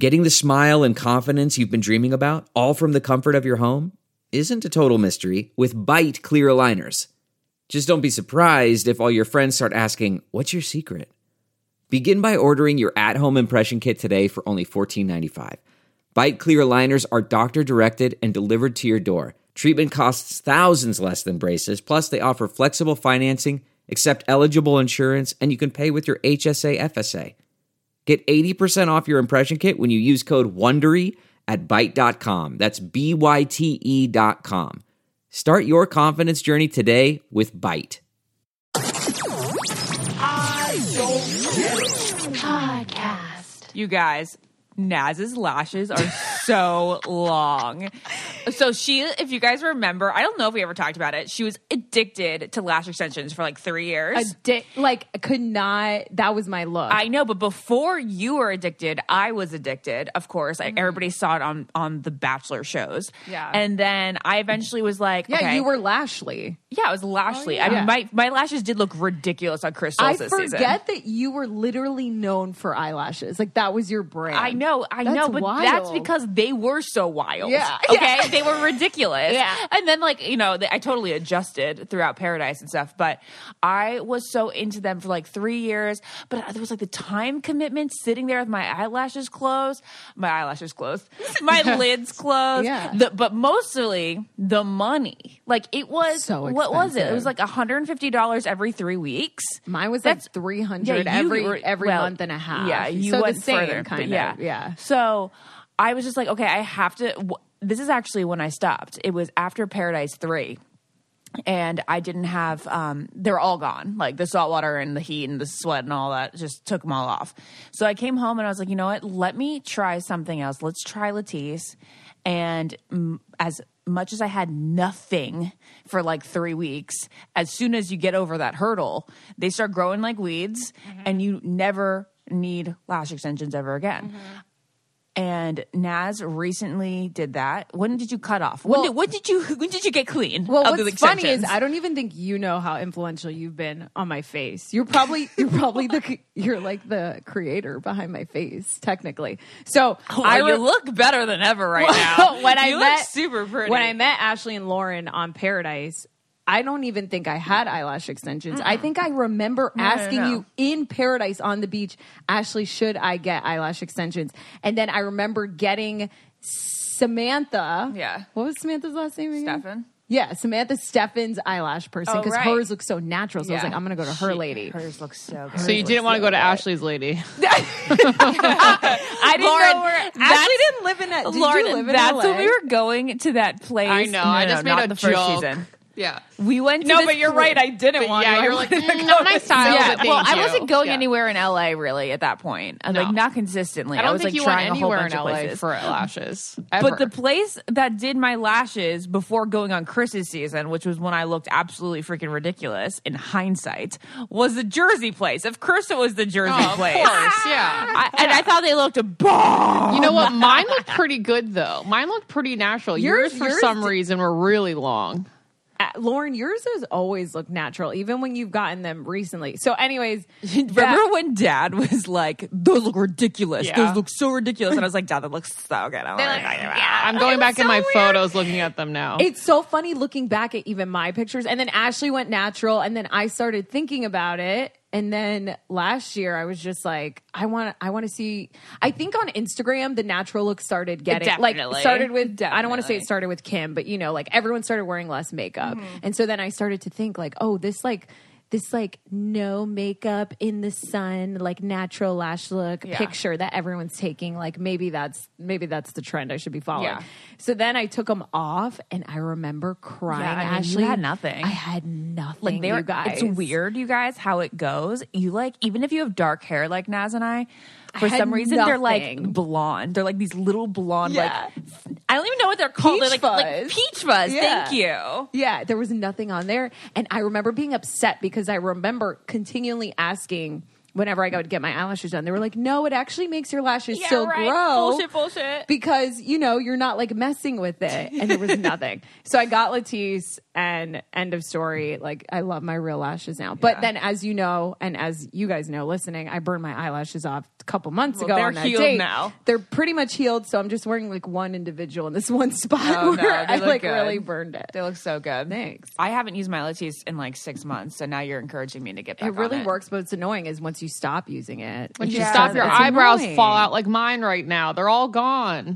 Getting the smile and confidence you've been dreaming about, all from the comfort of your home, isn't a total mystery with Byte clear aligners. Just don't be surprised if all your friends start asking, "What's your secret?" Begin by ordering your at-home impression kit today for only $14.95. Byte clear aligners are doctor-directed and delivered to your door. Treatment costs thousands less than braces, plus they offer flexible financing, accept eligible insurance, and you can pay with your HSA FSA. Get 80% off your impression kit when you use code WONDERY at Byte.com. That's BYTE.com. Start your confidence journey today with Byte. Podcast. You guys, Naz's lashes are so long. So she, if you guys remember, I don't know if we ever talked about it, she was addicted to lash extensions for like 3 years. Could not, that was my look. I know, but before you were addicted, I was addicted, of course. Everybody saw it on the Bachelor shows. Yeah. And then I eventually was like, yeah, okay. you were Lashley. Yeah, I was Lashley. Oh, yeah. I mean, my lashes did look ridiculous on Crystal's this season. I forget that you were literally known for eyelashes. Like, that was your brand. I know, but wild. that's because they were so wild. Yeah. Okay? They were ridiculous. Yeah. And then, like, I totally adjusted throughout Paradise and stuff, but I was so into them for like 3 years. But there was like the time commitment sitting there with my eyelashes closed, my lids closed. Yeah. But mostly the money. Like, it was, so what was it? It expensive. was like $150 every 3 weeks. Mine was like $300 every month and a half. Yeah, you so went the same, further, kind but of. Yeah. So I was just like, okay, I have to. This is actually when I stopped. It was after Paradise 3. And I didn't have, they were all gone. Like the salt water and the heat and the sweat and all that just took them all off. So I came home and I was like, you know what? Let me try something else. Let's try Latisse. And as much as I had nothing for like 3 weeks, as soon as you get over that hurdle, they start growing like weeds and you never need lash extensions ever again. And Naz recently did that. When did you cut off? When did you get clean? Well, of the what's funny is extensions? I don't even think you know how influential you've been on my face. You're like the creator behind my face, technically. So you look better than ever right now. You look super pretty. When I met Ashley and Lauren on Paradise, I don't even think I had eyelash extensions. I think I remember asking you in Paradise on the beach, Ashley, should I get eyelash extensions? And then I remember getting Samantha. Yeah. What was Samantha's last name again? Stefan. Yeah, Samantha Steffen's eyelash person, because right. hers looks so natural. So I was like, I'm going to go to her lady. Hers looks so good. So you didn't want to go to Ashley's lady. I didn't know where Ashley didn't live in that. Did Lauren, you live in that's LA? when we were going to that place. I know. I just made not a the first joke. season. Yeah. We went to No, this but you're right. I didn't want to. Yeah, you're like, not my style. Yeah, but well, thank I you. wasn't going Yeah. anywhere in LA really at that point. No. Like not consistently. I don't was think like you went trying a whole anywhere bunch in of LA places. for lashes. Ever. But the place that did my lashes before going on Chris's season, which was when I looked absolutely freaking ridiculous in hindsight, was the Jersey place. Of course it was the Jersey place. Of course, yeah. And I thought they looked a bomb. You know what? Mine looked pretty good, though. Mine looked pretty natural. Yours for some reason, were really long. Lauren, yours has always looked natural, even when you've gotten them recently. So anyways, remember when Dad was like, those look ridiculous. Yeah. Those look so ridiculous. And I was like, Dad, that looks so good. I'm going back in my photos looking at them now. It's so funny looking back at even my pictures. And then Ashley went natural, and then I started thinking about it. And then last year I was just like, I want to see. I think on Instagram the natural look started getting started with. I don't want to say it started with Kim, but like everyone started wearing less makeup, and so then I started to think like, oh, this no makeup in the sun, like natural lash look picture that everyone's taking. Like maybe that's the trend I should be following. Yeah. So then I took them off, and I remember crying. Yeah, I mean, Ashley, you had nothing. I had nothing. Like you guys, it's weird, you guys, how it goes. You like, even if you have dark hair like Naz and I, for some reason they're like blonde. They're like these little blonde, like I don't even know what they're called. Peach they're like peach fuzz. Yeah. Thank you. Yeah, there was nothing on there, and I remember being upset because I remember continually asking whenever I go to get my eyelashes done, they were like, no, it actually makes your lashes still grow. Bullshit. Because, you're not like messing with it. And there was nothing. So I got Latisse and end of story. Like, I love my real lashes now. But then, as you know, and as you guys know listening, I burned my eyelashes off a couple months ago they're on that healed date. now. They're pretty much healed. So I'm just wearing like one individual in this one spot where I like really burned it. They look so good. Thanks. I haven't used my Latisse in like 6 months, so now you're encouraging me to get back It really on it. works, but it's annoying is once you stop using it. When it you just stop, doesn't- your it's eyebrows annoying. fall out like mine right now. They're all gone.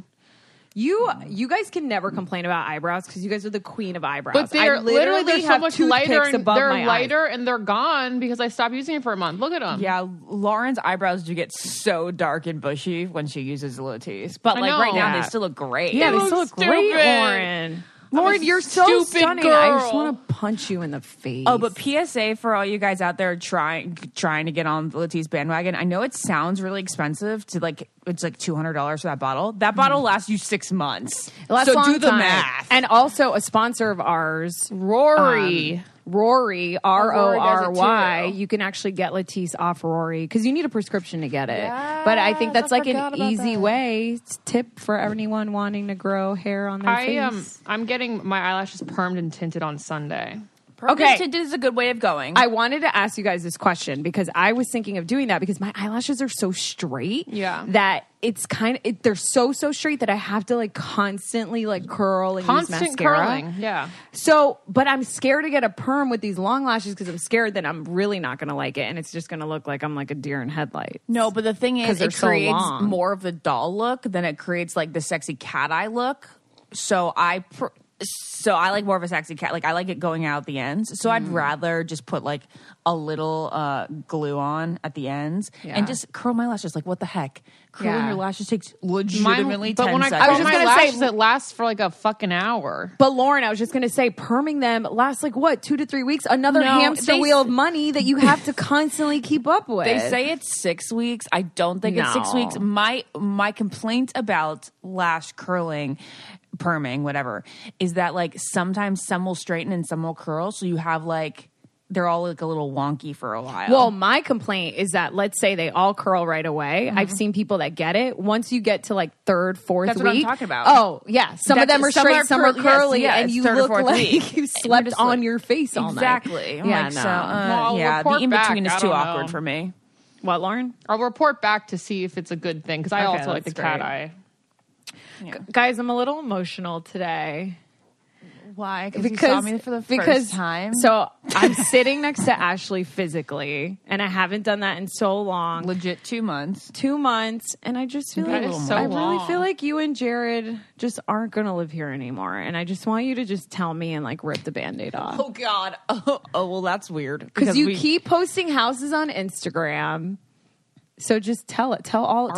You guys can never complain about eyebrows because you guys are the queen of eyebrows. But they're I literally they're so have much lighter toothpicks and above they're my eyes. lighter and they're gone because I stopped using it for a month. Look at them. Yeah, Lauren's eyebrows do get so dark and bushy when she uses Latisse. But I like know. right now, Yeah. they still look great. Yeah, they look still look great, stupid. Lauren. Lauren, you're so stupid stunning. I just girl. want to punch you in the face. Oh, but PSA for all you guys out there trying to get on the Latisse bandwagon. I know it sounds really expensive to like it's like $200 for that bottle. That bottle lasts you 6 months. It lasts So a long do the time. math. And also a sponsor of ours, Rory. Rory, Rory does it RORY. too. You can actually get Latisse off Rory because you need a prescription to get it. But I think that's I like forgot an about easy that. way tip for anyone wanting to grow hair on their face. I'm getting my eyelashes permed and tinted on Sunday. Okay. Tinted is a good way of going. I wanted to ask you guys this question because I was thinking of doing that because my eyelashes are so straight Yeah. that it's they're so straight that I have to like constantly like curl and Constant use mascara. curling. Yeah. So, but I'm scared to get a perm with these long lashes because I'm scared that I'm really not going to like it and it's just going to look like I'm like a deer in headlights. No, but the thing 'Cause is, they're it so creates long. more of the doll look than it creates like the sexy cat eye look. So I like more of a sexy cat. Like I like it going out the ends. So I'd rather just put like a little glue on at the ends Yeah. and just curl my lashes. Like what the heck? Curling Yeah. your lashes takes legitimately 10 but when I seconds. curl just my gonna say- lashes, it lasts for like a fucking hour. But Lauren, I was just going to say, perming them lasts like what, 2 to 3 weeks? Another No, hamster they- wheel of money that you have to constantly keep up with. They say it's 6 weeks. I don't think it's 6 No. weeks. My complaint about lash curling, perming, whatever, is that like sometimes some will straighten and some will curl. So you have like they're all like a little wonky for a while. Well, my complaint is that let's say they all curl right away. I've seen people that get it. Once you get to like third, fourth That's what I'm week. talking about. Oh, yeah. Some of them are straight, some are curly, yes, and you third or look fourth like week. you And slept you're just on like- your face all night. exactly. I'm Yeah, like, no. so, I'll yeah, the report in between back. is I too don't awkward know. for me. What, Lauren? I'll report back to see if it's a good thing because I Okay, also like the that's cat great. eye. Guys, I'm a little emotional today. Why? Because you saw me for the first time. So I'm sitting next to Ashley physically, and I haven't done that in so long. legit 2 months. 2 months, and I just feel That like is so I really long. feel like you and Jared just aren't going to live here anymore, and I just want you to just tell me and like rip the Band-Aid off Oh God. Oh well, that's weird because you we- keep posting houses on Instagram. So just tell it.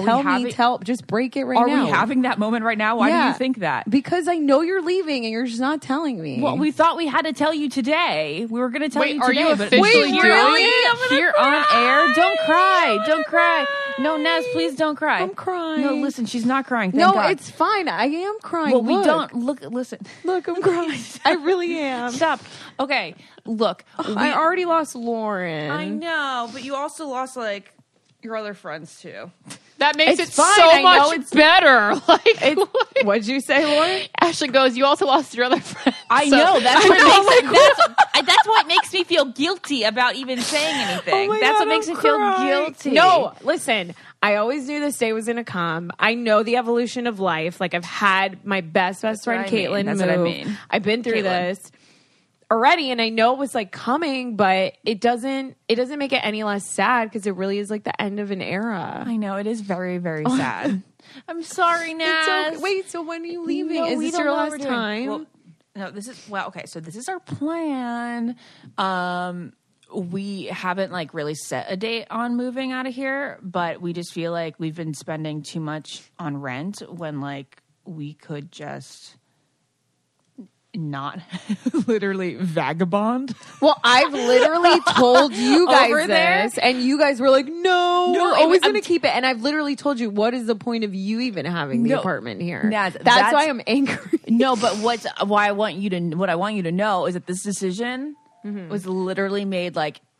Just break it right Are now. we having that moment right now? Why do Yeah. you think that? Because I know you're leaving, and you're just not telling me. Well, we thought we had to tell you today. We were going to tell Wait, you are Oh, today. you but officially here doing on- it? Here on air. Don't cry. Don't cry. No, Nez, please don't cry. I'm crying. No, listen, she's not crying. Thank no, God. it's fine. I am crying. Well, we Look. don't listen. Look. I'm crying. I really am. Stop. Okay, look. I already lost Lauren. I know, but you also lost like your other friends too. That makes It's it fine. so I know much it's- better. Like, What'd you say, Lauren? Ashley goes, you also lost your other friend. I So- know. That's what makes that's what makes me feel guilty about even saying anything. Oh my That's God, what makes I'm me feel crying. guilty. No, listen. I always knew this day was going to come. I know the evolution of life. Like I've had my best friend what I mean. Caitlin That's move. what I mean. I've been through Caitlin. this already, and I know it was like coming, but it doesn't make it any less sad because it really is like the end of an era. I know it is very, very sad. I'm sorry, Naz. It's okay. Wait, so when are you leaving? No, Is we this don't your know what last we're doing. time? Well, no, this is okay. So this is our plan. We haven't like really set a date on moving out of here, but we just feel like we've been spending too much on rent when like we could just not literally vagabond. Well, I've literally told you guys Over there? this, and you guys were like, "No, we're always I'm going to keep it." And I've literally told you, "What is the point of you even having the No. apartment here?" Naz, that's that's- why I'm angry. No, but what I want you to know is that this decision was literally made like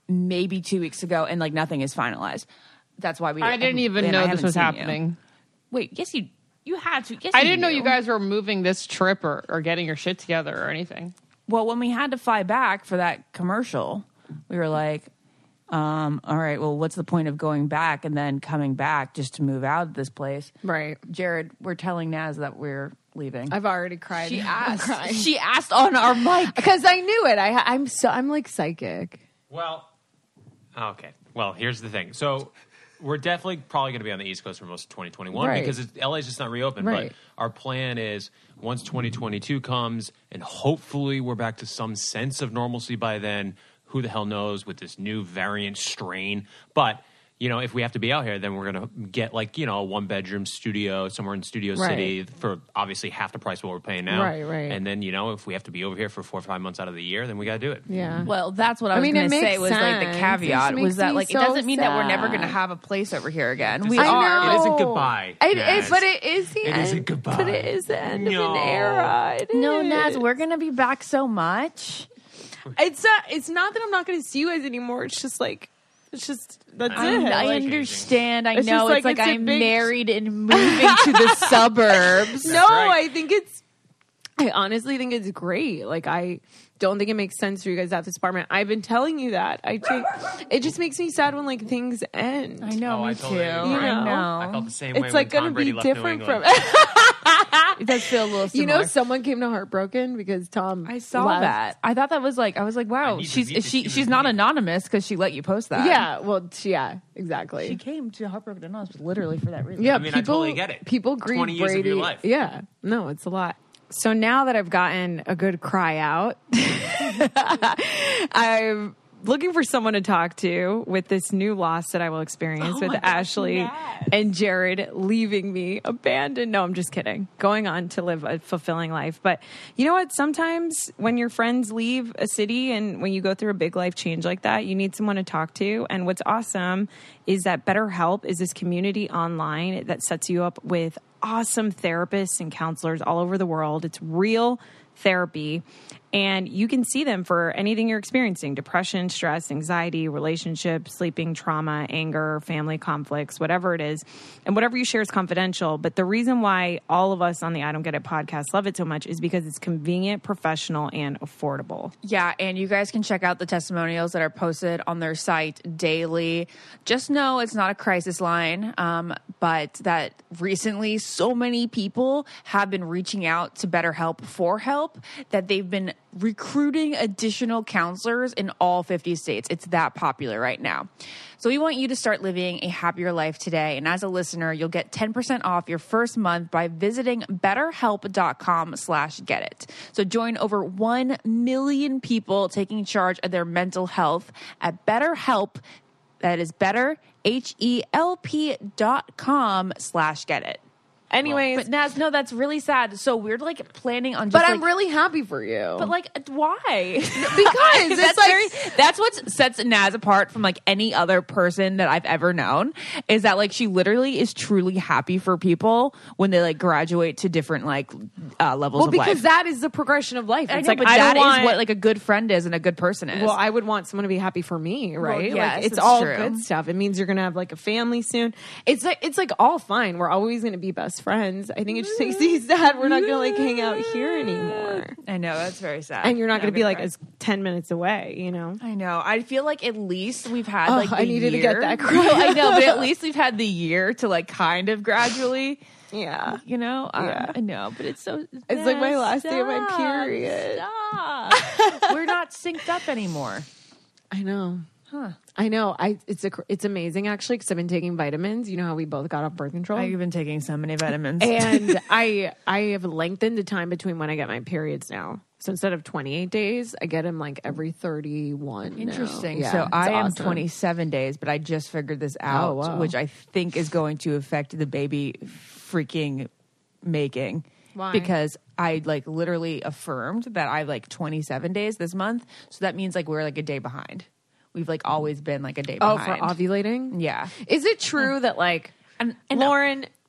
maybe 2 weeks ago, and like nothing is finalized. That's why I didn't even know this was happening. Wait, yes, you had to. Yes, I didn't know you guys were moving this trip or getting your shit together or anything. Well, when we had to fly back for that commercial, we were like, all right, well, what's the point of going back and then coming back just to move out of this place? Right. Jared, we're telling Naz that we're leaving. I've already cried. She asked. She asked on our mic because I knew it. I'm like psychic. Well, okay. Well, here's the thing. So we're definitely probably going to be on the East Coast for most of 2021 because LA's just not reopened. Right. But our plan is once 2022 comes and hopefully we're back to some sense of normalcy by then. Who the hell knows with this new variant strain? But, if we have to be out here, then we're going to get like, a 1-bedroom studio somewhere in Studio City for obviously half the price of what we're paying now. Right. And then, if we have to be over here for 4 or 5 months out of the year, then we got to do it. Yeah. Well, that's what I was going to say was like the caveat was that like it doesn't mean that we're never going to have a place over here again. We are. It isn't goodbye. But it is the end. It isn't goodbye. But it is the end of an era. No, Naz, we're going to be back so much. It's not that I'm not going to see you guys anymore. It's just that's it. I understand. I It's know. just It's like like it's a I'm big- married and moving to the suburbs. No, right. I honestly think it's great. Like, I don't think it makes sense for you guys to have this apartment. I've been telling you that. It just makes me sad when like things end. I know. Oh, me I too. totally agree. I know. I felt the same way It's when like going Tom to Brady be left New different from. England. It does feel a little You similar. know, someone came to Heartbroken because Tom. I saw left. that. I thought that was like, I was like, wow, I need to meet this human she's not being. anonymous because she let you post that. Yeah. Well. Yeah. Exactly. She came to Heartbroken Anonymous literally for that reason. Yeah, I mean, I totally get it. People grieve 20 years Brady. of your life. Yeah, no, it's a lot. So now that I've gotten a good cry out, I'm looking for someone to talk to with this new loss that I will experience with Ashley and Jared leaving me abandoned. No, I'm just kidding. Going on to live a fulfilling life. But you know what? Sometimes when your friends leave a city and when you go through a big life change like that, you need someone to talk to. And what's awesome is that BetterHelp is this community online that sets you up with awesome therapists and counselors all over the world. It's real therapy, and you can see them for anything you're experiencing: depression, stress, anxiety, relationships, sleeping, trauma, anger, family conflicts, whatever it is. And whatever you share is confidential. But the reason why all of us on the I Don't Get It podcast love it so much is because it's convenient, professional, and affordable. Yeah, and you guys can check out the testimonials that are posted on their site daily. Just know it's not a crisis line, but that recently so many people have been reaching out to BetterHelp for help that they've been recruiting additional counselors in all 50 states. It's that popular right now. So we want you to start living a happier life today. And as a listener, you'll get 10% off your first month by visiting betterhelp.com/getit. So join over 1 million people taking charge of their mental health at BetterHelp. That is betterhelp.com/getit. Anyways, But Naz, no, that's really sad. So we're like planning on just but like, I'm really happy for you. but like, why? because it's like that's what sets Naz apart from like any other person that I've ever known, is that like she literally is truly happy for people when they like graduate to different like levels of life. because that is the progression of life. I It's know, like but I that don't is want, what like a good friend is and a good person is. Well, I would want someone to be happy for me, right? yes, like, it's that's all true. good stuff. It means you're gonna have like a family soon. It's like all fine. We're always gonna be best friends. I think it just makes me sad we're not gonna like hang out here anymore. I know, that's very sad. And you're not gonna be like cry. as 10 minutes away, you know? I know. I feel like at least we've had Oh, like the I needed to year. get that cry. No, I know, but at least we've had the year to like kind of gradually. Yeah. You know, Yeah. I know, but it's so. It's like my last day of my Stop. period. Stop. We're not synced up anymore. I know. Huh. I know. It's amazing actually because I've been taking vitamins. You know how we both got off birth control? I've been taking so many vitamins. And I have lengthened the time between when I get my periods now. So instead of 28 days, I get them like every 31. now. Interesting. Yeah, So it's I am awesome. 27 days, but I just figured this out, wow. which I think is going to affect the baby freaking making. Why? Because I like literally affirmed that I like 27 days this month. So that means like we're like a day behind. We've like always been like a day Oh, behind. for ovulating? Yeah. Is it true that like And Lauren,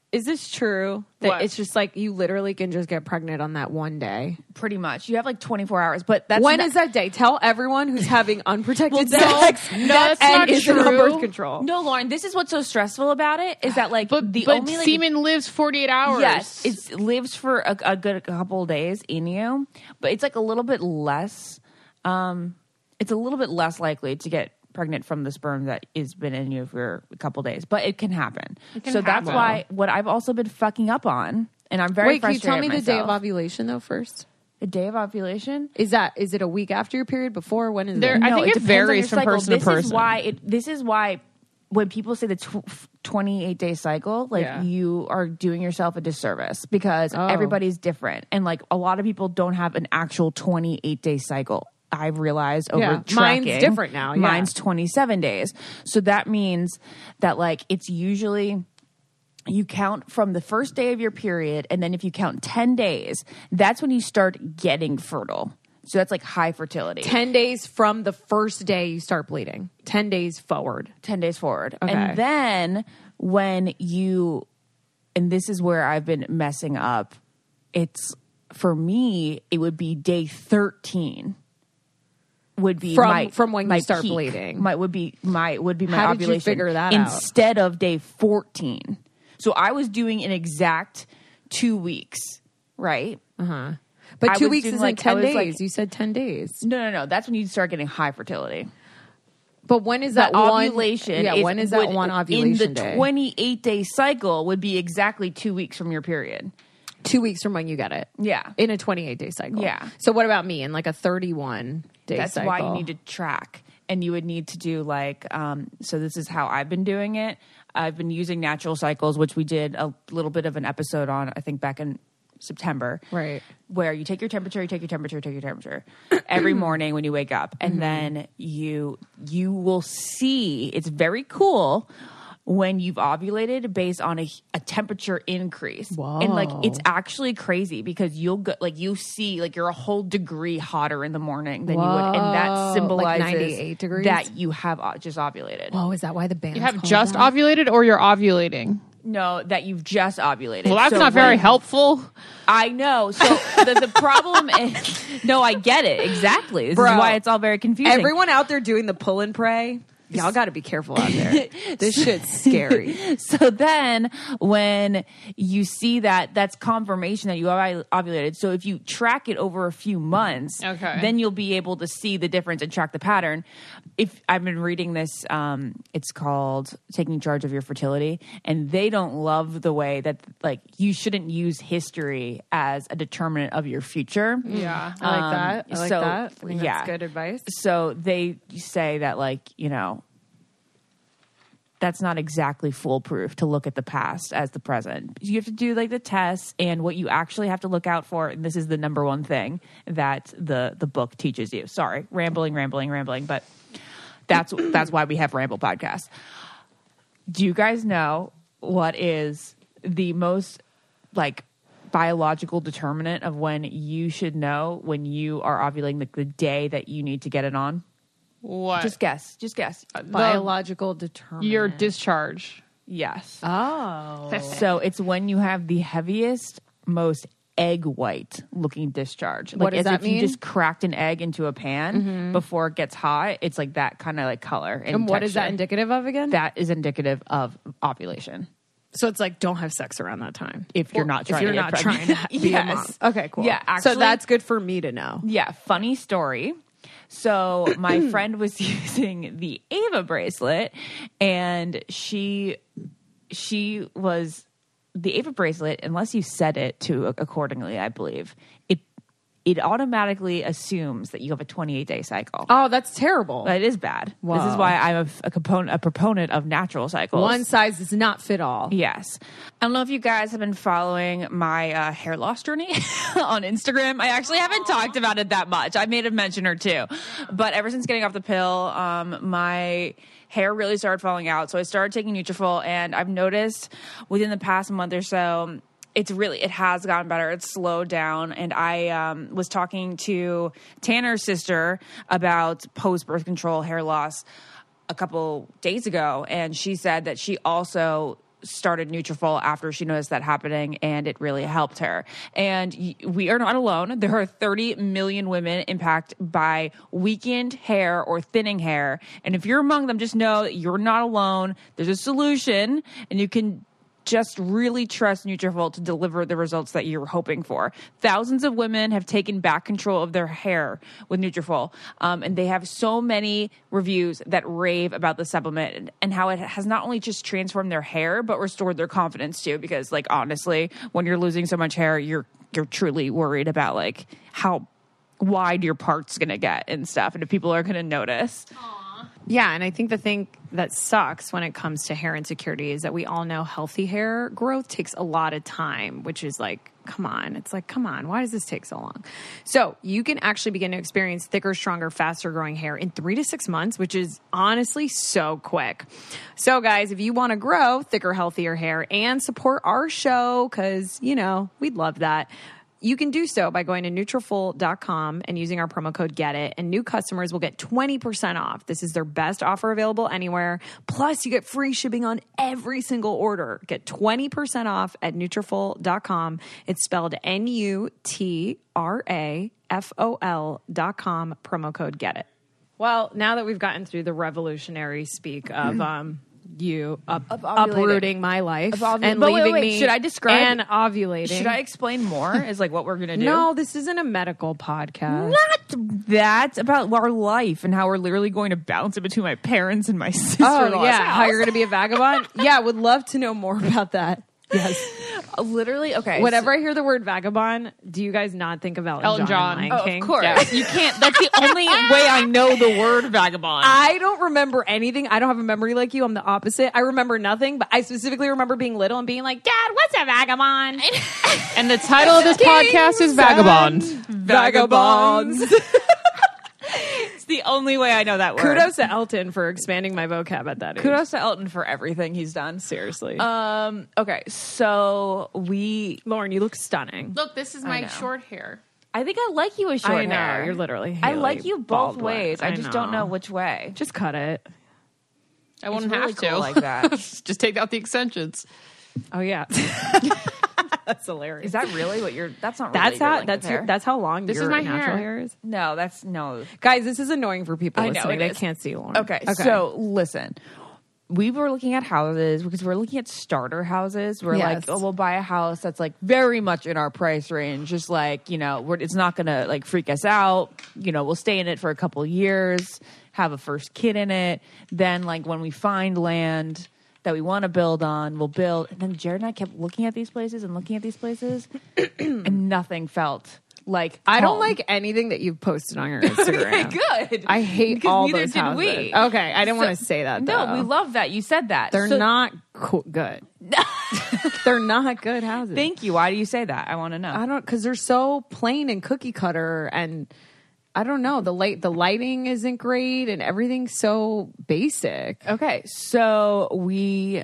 Is this true? That What? it's just like you literally can just get pregnant on that one day? Pretty much. You have like 24 hours, but that's When is that day? Tell everyone who's having unprotected sex that's and not isn't on true. birth control. No, Lauren, this is what's so stressful about it is that like But the but only like, semen lives 48 hours. yes, it lives for a good couple of days in you, but it's like a little bit less. It's a little bit less likely to get pregnant from the sperm that has been in you for a couple of days, but it can happen. So that's happen. why what I've also been fucking up on, and I'm very Wait, can you frustrated tell me at the day of myself. ovulation though first? The day of ovulation? Is it a week after your period? Before? When is There- it? I think it depends on varies your from cycle. person to person. This is why when people say the 28-day cycle, like Yeah. you are doing yourself a disservice because everybody's different, and like a lot of people don't have an actual 28-day cycle. I've realized over Yeah. tracking. Mine's different now, yeah. Mine's 27 days. So that means that like it's usually you count from the first day of your period, and then if you count 10 days, that's when you start getting fertile. So that's like high fertility. 10 days from the first day you start bleeding. 10 days forward. 10 days forward. Okay. And then when you, and this is where I've been messing up, it's for me, it would be day 13. Would be From when you my start peak. bleeding. Would be my How did you ovulation. figure that out? Instead of day 14. So I was doing an exact 2 weeks, right? But I 2 was weeks doing, isn't like, 10 I was, days. like- You said 10 days. No. That's when you start getting high fertility. But when is That that one ovulation? Yeah, when is that one ovulation in the day? 28-day cycle would be exactly 2 weeks from your period. 2 weeks from when you get it. Yeah. In a 28-day cycle. Yeah. So what about me in like a 31-day That's cycle? why you need to track, and you would need to do like. So this is how I've been doing it. I've been using natural cycles, which we did a little bit of an episode on, I think back in September. Right. Where you take your temperature every morning when you wake up, and then you will see. It's very cool when you've ovulated based on a temperature increase. And like it's actually crazy because you'll go like you see like you're a whole degree hotter in the morning than you would, and Whoa. that symbolizes Like 98 degrees? that you have just ovulated. Whoa, is that why the band You have just ovulated or you're ovulating? No, that you've just ovulated. Well, that's So not very when- helpful. I know. So the problem is, no, I get it exactly. This Bro, is why it's all very confusing. Everyone out there doing the pull and pray, y'all got to be careful out there. This shit's scary. So then when you see that, that's confirmation that you ovulated. So if you track it over a few months, Okay. then you'll be able to see the difference and track the pattern. If I've been reading this, it's called Taking Charge of Your Fertility, and they don't love the way that like you shouldn't use history as a determinant of your future. Yeah. I like that. I like so, that. I think yeah. that's good advice. So they say that, like, you know, that's not exactly foolproof to look at the past as the present. You have to do like the tests, and what you actually have to look out for. And this is the number one thing that the book teaches you. Sorry, rambling, but that's why we have Ramble Podcast. Do you guys know what is the most like biological determinant of when you should know when you are ovulating, like the day that you need to get it on? What? Just guess. Biological determinant. Your discharge. Yes. Oh. So it's when you have the heaviest, most egg white looking discharge. Like What does as that if mean? you just cracked an egg into a pan before it gets hot. It's like that kind of like color. And what is that texture. indicative of again? That is indicative of ovulation. So it's like don't have sex around that time If you're not trying if you're to get not pregnant. trying to be a Yes. mom. Okay, cool. Yeah, so actually- that's good for me to know. Yeah, funny story. So my friend was using the Ava bracelet, and she was the Ava bracelet. Unless you set it to accordingly, I believe it automatically assumes that you have a 28-day cycle. Oh, that's terrible. It is bad. This Wow. is why I'm a proponent of natural cycles. One size does not fit all. Yes. I don't know if you guys have been following my hair loss journey on Instagram. I actually haven't talked about it that much. I made a mention or two. But ever since getting off the pill, my hair really started falling out. So I started taking Nutrafol, and I've noticed within the past month or so, it has gotten better. It's slowed down. And I was talking to Tanner's sister about post-birth control hair loss a couple days ago, and she said that she also started Nutrafol after she noticed that happening, and it really helped her. And we are not alone. There are 30 million women impacted by weakened hair or thinning hair. And if you're among them, just know that you're not alone. There's a solution, and you can just really trust Nutrafol to deliver the results that you're hoping for. Thousands of women have taken back control of their hair with Nutrafol, and they have so many reviews that rave about the supplement and how it has not only just transformed their hair, but restored their confidence too. Because, like, honestly, when you're losing so much hair, you're truly worried about like how wide your part's gonna get and stuff, and if people are gonna notice. Yeah, and I think the thing that sucks when it comes to hair insecurity is that we all know healthy hair growth takes a lot of time, which is like, come on. It's like, come on, why does this take so long? So you can actually begin to experience thicker, stronger, faster growing hair in 3 to 6 months, which is honestly so quick. So guys, if you want to grow thicker, healthier hair and support our show, because, you know, we'd love that, you can do so by going to Nutrafol.com and using our promo code GETIT, and new customers will get 20% off. This is their best offer available anywhere. Plus, you get free shipping on every single order. Get 20% off at Nutrafol.com. It's spelled Nutrafol.com, promo code GETIT. Well, now that we've gotten through the revolutionary speak of you uprooting my life and leaving me. Should I describe and ovulating? Should I explain more? Is like what we're gonna do? No, this isn't a medical podcast. Not that, about our life and how we're literally going to bounce it between my parents and my sister-in-law's Oh yeah, house. how you're going to be a vagabond? Yeah, would love to know more about that. Yes. Literally, okay. Whenever I hear the word vagabond, do you guys not think of Elton John? and Lion King? Of course. Yeah. You can't. That's the only way I know the word vagabond. I don't remember anything. I don't have a memory like you. I'm the opposite. I remember nothing, but I specifically remember being little and being like, Dad, what's a vagabond? And the title of this podcast is Vagabond. Vagabonds. It's the only way I know that word. Kudos to Elton for expanding my vocab at that age. Kudos to Elton for everything he's done. Seriously. Okay, so Lauren, you look stunning. Look, this is my short hair. I think I like you with short I know. hair. You're literally I Haley like you both Baldwin. ways. I just don't know which way. Just cut it. I wouldn't really have to. cool like that. Just take out the extensions. Oh yeah. That's hilarious. Is that really what you're? That's not. Really your length of hair. That's how long This is your my natural hair. hair is. No, that's no. Guys, this is annoying for people I know listening. it They is. can't see Lauren. Okay, so listen. We were looking at houses because we're looking at starter houses. We're Yes. like, oh, we'll buy a house that's like very much in our price range. Just like, you know, it's not going to like freak us out. You know, we'll stay in it for a couple years, have a first kid in it. Then like when we find land that we want to build on, we'll build. And then Jared and I kept looking at these places and looking at these places and nothing felt like I don't home. like anything that you've posted on your Instagram. Good. I hate Because all neither those did houses. we. Okay, I didn't want to say that. No, though. we love that. You said that. They're So- not good. They're not good houses. Thank you. Why do you say that? I want to know. I don't, because they're so plain and cookie cutter, and I don't know, the lighting isn't great, and everything's so basic. Okay, so we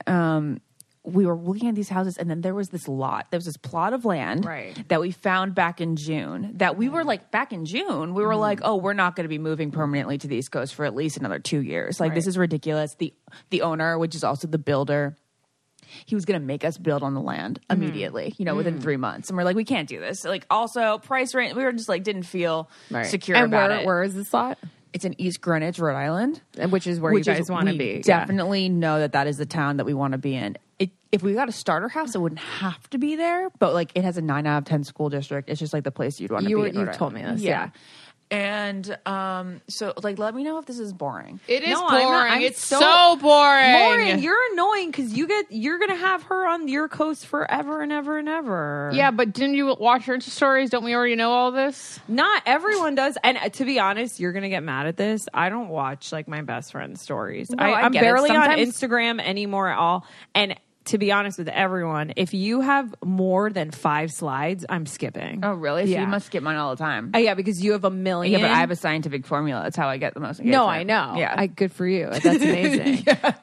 were looking at these houses, and then there was this lot. There was this plot of land Right. that we found back in June. That we were like, back in June, we were like, oh, we're not going to be moving permanently to the East Coast for at least another 2 years. Like, this is ridiculous. The owner, which is also the builder, he was going to make us build on the land immediately, you know, within 3 months. And we're like, we can't do this. Like, also, price range, we were just like, didn't feel secure and about where, it. where is this lot? It's in East Greenwich, Rhode Island. Which is where you guys want to be. Definitely know that is the town that we want to be in. If we got a starter house, it wouldn't have to be there. But like, it has a 9 out of 10 school district. It's just like the place you'd want to be. You've told me this. Yeah. And so like, let me know if this is boring. It is No, boring. I'm It's so- so boring. Lauren, you're annoying because you're gonna have her on your coast forever and ever and ever. Yeah, but didn't you watch her Insta stories? Don't we already know all this? Not everyone does. And to be honest, you're gonna get mad at this. I don't watch like my best friend's stories. No, I I'm get it. barely on Sometimes- Instagram anymore at all. And to be honest with everyone, if you have more than 5 slides, I'm skipping. Oh, really? So Yeah. you must skip mine all the time. Yeah, because you have a million. Yeah, but I have a scientific formula. That's how I get the most engagement. No, I know. Yeah. Good for you. That's amazing.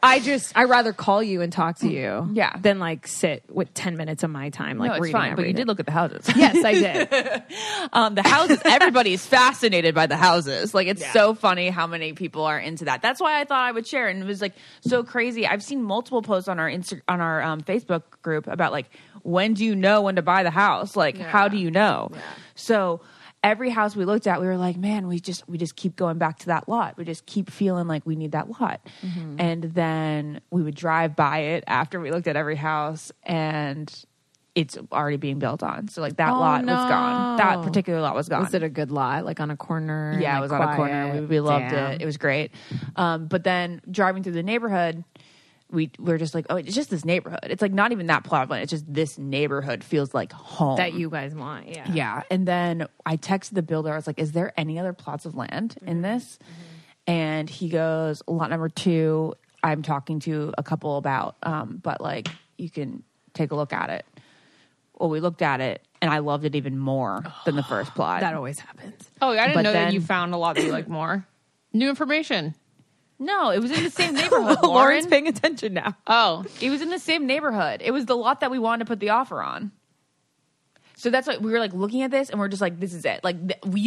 I rather call you and talk to you Yeah. than like sit with 10 minutes of my time like no, it's reading fine. But you everything. did look at the houses. Yes, I did. The houses, everybody's fascinated by the houses. Like, it's so funny how many people are into that. That's why I thought I would share. And it was like so crazy. I've seen multiple posts on our our Facebook group about like, when do you know when to buy the house? Like, how do you know? Yeah. So every house we looked at, we were like, man, we just keep going back to that lot. We just keep feeling like we need that lot. Mm-hmm. And then we would drive by it after we looked at every house, and it's already being built on. So like that lot was gone. That particular lot was gone. Was it a good lot? Like on a corner? Yeah, like it was on a corner. We loved it. It was great. But then driving through the neighborhood, we're just like, oh, it's just this neighborhood. It's like not even that plot of land. It's just this neighborhood feels like home. That you guys want, yeah. Yeah. And then I texted the builder. I was like, is there any other plots of land in this? Mm-hmm. And he goes, lot number 2, I'm talking to a couple about, but like you can take a look at it. Well, we looked at it, and I loved it even more than the first plot. That always happens. Oh, I didn't know that you found a lot that you like more. New information. No, it was in the same neighborhood, Lauren. Lauren's paying attention now. Oh. It was in the same neighborhood. It was the lot that we wanted to put the offer on. So that's why we were like looking at this, and we're just like, this is it. Like,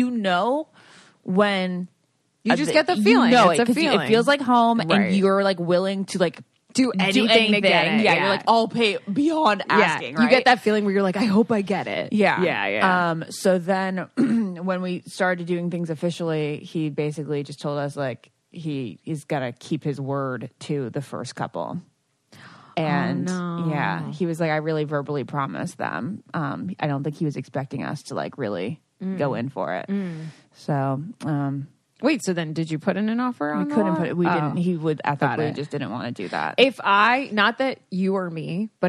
when you just get the feeling. You know it's a feeling. It feels like home, right. and you're like willing to like do anything to get it. Yeah, you're like, I'll pay beyond asking. Yeah. You get that feeling where you're like, I hope I get it. Yeah. So then when we started doing things officially, he basically just told us like he's got to keep his word to the first couple. And yeah, he was like, I really verbally promised them. I don't think he was expecting us to like really go in for it. So, wait, so then did you put in an offer on we couldn't put it. We didn't. He would ethically just didn't want to do that. If I, not that you or me, but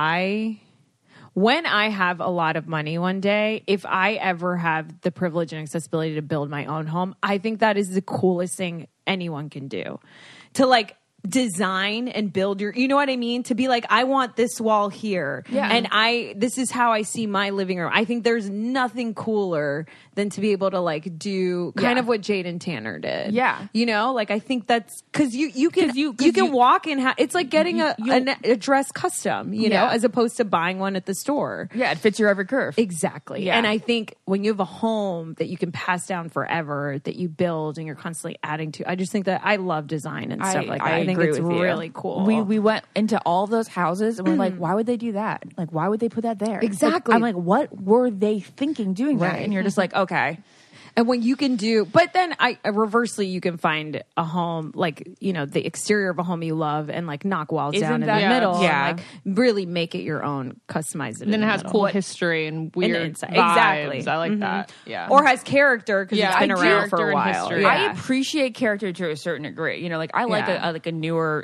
when I have a lot of money one day, if I ever have the privilege and accessibility to build my own home, I think that is the coolest thing anyone can do. To like design and build your, you know what I mean? To be like, I want this wall here. Yeah. And this is how I see my living room. I think there's nothing cooler than to be able to like do kind of what Jade and Tanner did. Yeah. You know, like I think that's because you can walk in, it's like getting a dress custom, you know, as opposed to buying one at the store. Yeah. It fits your every curve. Exactly. Yeah. And I think when you have a home that you can pass down forever, that you build and you're constantly adding to, I just think that I love design and stuff like that. I think it's really cool. We went into all those houses and we're like, why would they do that? Like, why would they put that there? Exactly. Like, I'm like, what were they thinking doing that? And you're just like, okay. And when you can do, but then reversely, you can find a home, like, you know, the exterior of a home you love and like knock walls down in the middle. Yeah. And, like really make it your own, customize it. And then it has cool history and weird vibes. Exactly. I like that. Yeah. Or has character because it's been around for a while. Yeah. I appreciate character to a certain degree. You know, like I like a newer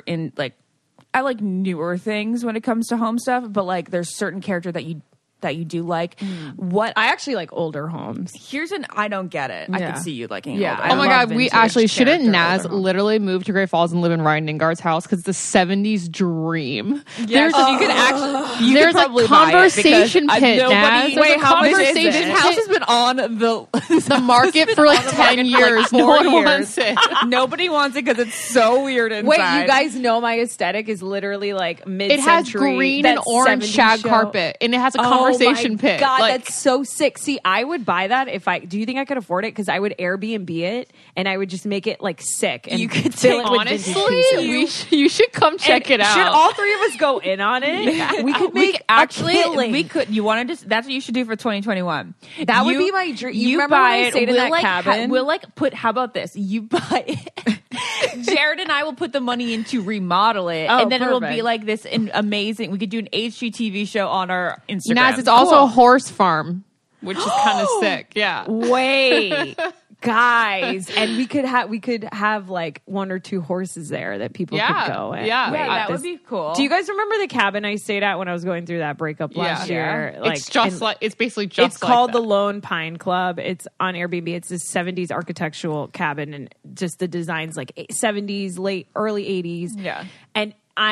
I like newer things when it comes to home stuff, but like there's certain character that you do like. What I actually like older homes. I don't get it. I can see you liking older. Oh my god, we actually shouldn't Naz literally move to Great Falls and live in Ryan Ningard's house because it's the 70s dream. There's you could actually there's a conversation pit. Naz. Wait, how much is this? This house has been on the market for like 10 years. No one wants it. Nobody wants it because it's so weird inside. Wait, you guys know my aesthetic is literally like mid-century. It has green and orange shag carpet, and it has a conversation pit. God, that's so sick. See, I would buy that if do you think I could afford it? Because I would Airbnb it and I would just make it like sick. And you could fill it honestly, you should come check it out. Should all three of us go in on it? Yeah. We could make we could. You want to just? That's what you should do for 2021. That would be my dream. You remember buy when I stayed in that cabin? We'll like put. How about this? You buy it. Jared and I will put the money in to remodel it, and then it'll be like this amazing. We could do an HGTV show on our Instagram. Naz, it's also a horse farm, which is kind of sick. Yeah. Wait, guys, and we could have like 1 or 2 horses there that people could go in. Yeah, that would be cool. Do you guys remember the cabin I stayed at when I was going through that breakup last year? Like, it's basically just it's called the Lone Pine Club. It's on Airbnb. It's this 70s architectural cabin, and just the design's like 70s, early 80s. Yeah, and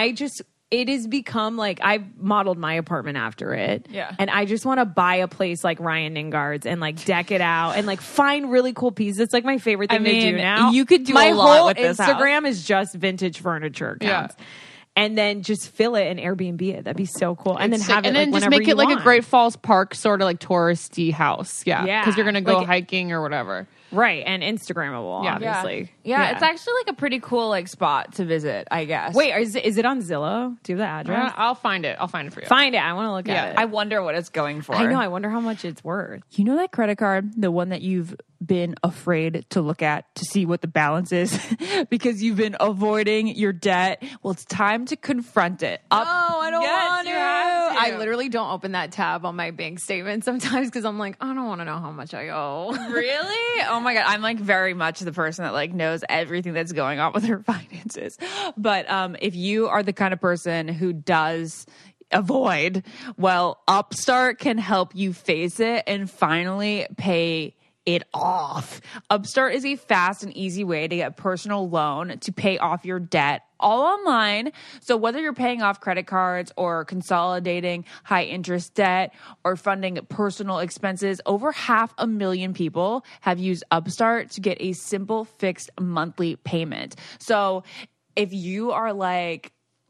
it has become like I've modeled my apartment after it. Yeah. And I just want to buy a place like Ryan Ningard's and like deck it out and like find really cool pieces. It's like my favorite thing to do now. You could do my a lot whole with this Instagram house. is just vintage furniture accounts. Yeah. and then just fill it and Airbnb it. That'd be so cool. And then It's have sick. it and then like just whenever make you it like want. a Great Falls Park sort of like touristy house. Yeah. Because you're going to go Like- hiking or whatever. Right, and Instagrammable, Yeah. obviously. Yeah, it's actually like a pretty cool like spot to visit, I guess. Wait, is it on Zillow? Do you have the address? I'll find it. I'll find it for you. Find it. I want to look at it. I wonder what it's going for. I know. I wonder how much it's worth. You know that credit card, the one that you've been afraid to look at to see what the balance is because you've been avoiding your debt? Well, it's time to confront it. I don't Yes, want you to. have to. I literally don't open that tab on my bank statement sometimes because I'm like, I don't want to know how much I owe. Really? Oh my God. I'm like very much the person that like knows everything that's going on with her finances. But if you are the kind of person who does avoid, well, Upstart can help you face it and finally pay it off. Upstart is a fast and easy way to get a personal loan to pay off your debt all online. So whether you're paying off credit cards or consolidating high interest debt or funding personal expenses, over 500,000 people have used Upstart to get a simple fixed monthly payment. So if you are like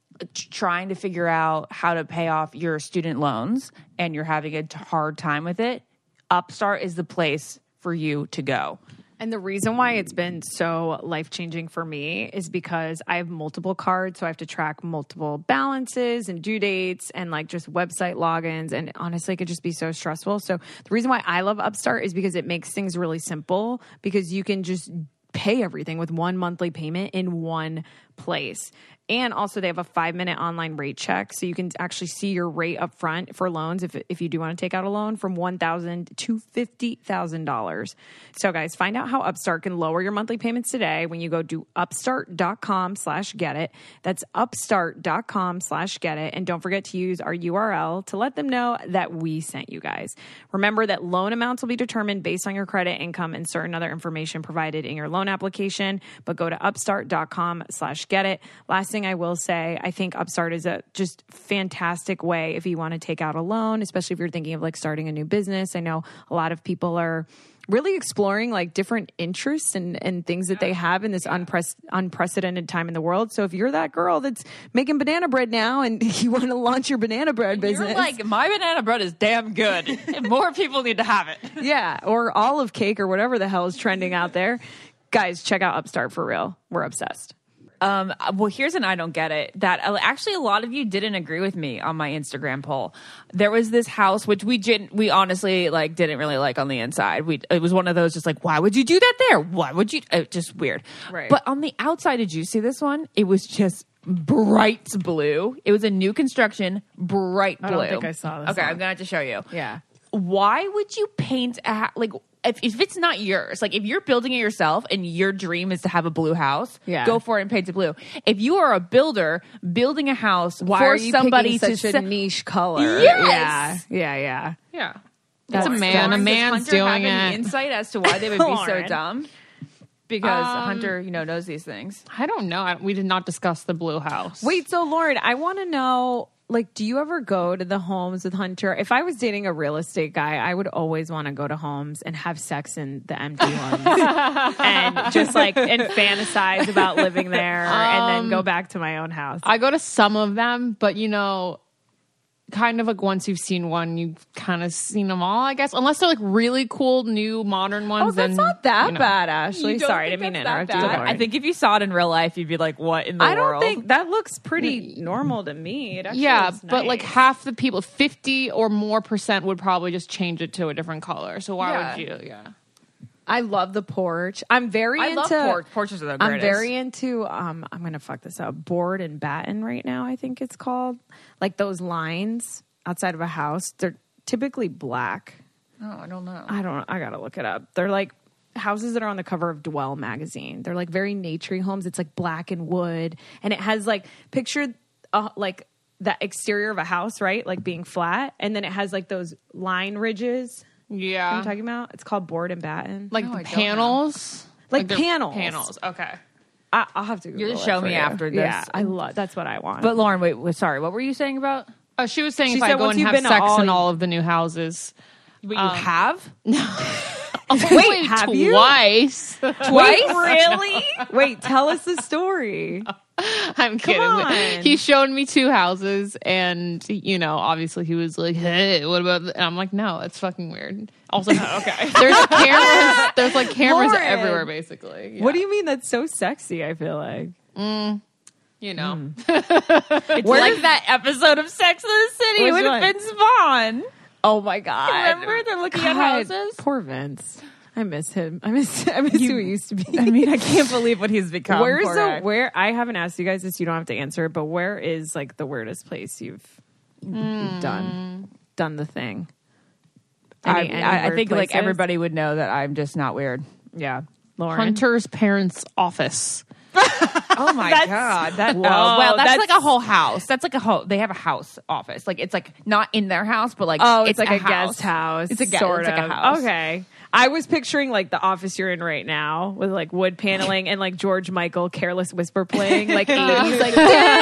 trying to figure out how to pay off your student loans and you're having a hard time with it, Upstart is the place for you to go. And the reason why it's been so life-changing for me is because I have multiple cards, so I have to track multiple balances and due dates and like just website logins. And honestly, it could just be so stressful. So the reason why I love Upstart is because it makes things really simple because you can just pay everything with one monthly payment in one place. And also they have a 5-minute online rate check. So you can actually see your rate up front for loans if you do want to take out a loan from $1,000 to $50,000. So guys, find out how Upstart can lower your monthly payments today when you go to upstart.com/getit. That's upstart.com/getit. And don't forget to use our URL to let them know that we sent you guys. Remember that loan amounts will be determined based on your credit, income, and certain other information provided in your loan application. But go to upstart.com/getit. Last thing I will say, I think Upstart is a just fantastic way if you want to take out a loan, especially if you're thinking of like starting a new business. I know a lot of people are really exploring like different interests and things that they have in this unprecedented time in the world. So if you're that girl that's making banana bread now and you want to launch your banana bread business, You're like, my banana bread is damn good. More people need to have it. yeah, or olive cake or whatever the hell is trending out there, guys, check out Upstart for real. We're obsessed. Well, here's an I don't get it that actually a lot of you didn't agree with me on my Instagram poll. There was this house which we honestly like didn't really like on the inside. It was one of those just like, why would you do that there? Why would you? Just weird. Right. But on the outside, did you see this one? It was just bright blue. It was a new construction, bright blue. I don't think I saw this Okay, one. I'm gonna have to show you. Yeah. Why would you paint if it's not yours, like if you're building it yourself and your dream is to have a blue house, go for it and paint it blue. If you are a builder building a house Why for are you somebody picking to such a niche color? Yes. Yeah. Yeah. It's a man. Lauren, A does man's Hunter doing have any it. insight as to why they would be so Lauren. dumb? Because Hunter, knows these things. I don't know. We did not discuss the blue house. Wait, so Lauren, I want to know, like, do you ever go to the homes with Hunter? If I was dating a real estate guy, I would always want to go to homes and have sex in the empty ones and just like and fantasize about living there and then go back to my own house. I go to some of them, but kind of like once you've seen one, you've kind of seen them all, I guess. Unless they're like really cool, new, modern ones. Oh, that's then, not that bad, Ashley. You don't Sorry, I think didn't mean to that's interrupt that you. bad? Lauren. I think if you saw it in real life, you'd be like, "What in the I don't world?" think that looks pretty normal to me. It actually Yeah, looks but like nice. half the people, 50 or more percent would probably just change it to a different color. So why would you? Yeah. I love the porch. I'm very I into love porches are the greatest. I'm very into I'm gonna fuck this up. Board and batten right now, I think it's called. Like those lines outside of a house. They're typically black. Oh, I don't know. I gotta look it up. They're like houses that are on the cover of Dwell magazine. They're like very naturey homes. It's like black and wood. And it has like picture like the exterior of a house, right? Like being flat. And then it has like those line ridges. You know what Yeah. I'm talking about? It's called board and batten. Like No, I the don't panels. Like they're panels. Panels. Okay. I'll have to Google You'll it show for me you. after this. Yeah, I love. That's what I want. But Lauren, wait, sorry. What were you saying about? Oh, she was saying She if I said go once and you've have been to sex all- in all of the new houses. What you have? Wait, have you? Twice. Wait, really? Wait, tell us the story. I'm kidding. on. He showed me 2 houses, and obviously he was like, "Hey, what about?" And I'm like, "No, it's fucking weird." Also, okay. There's cameras. There's like cameras Lauren. everywhere, basically. Yeah. What do you mean? That's so sexy. I feel like. It's like that episode of Sex and the City Which with one? Vince Vaughn. Oh my god! Remember they're looking at houses. Poor Vince. I miss him. I miss who he used to be. I mean, I can't believe what he's become. Where's Poor the guy. where? I haven't asked you guys this. You don't have to answer it. But where is like the weirdest place you've done the thing? Any I weird think like places? everybody would know that I'm just not weird. Yeah, Lauren. Hunter's parents' office. Oh my god! That well, that's like a whole house. That's like a whole. They have a house office. Like it's like not in their house, but like It's like a house. guest house. It's a guest. sort It's like of. a house. Okay. I was picturing like the office you're in right now with like wood paneling and like George Michael Careless Whisper playing like 80s like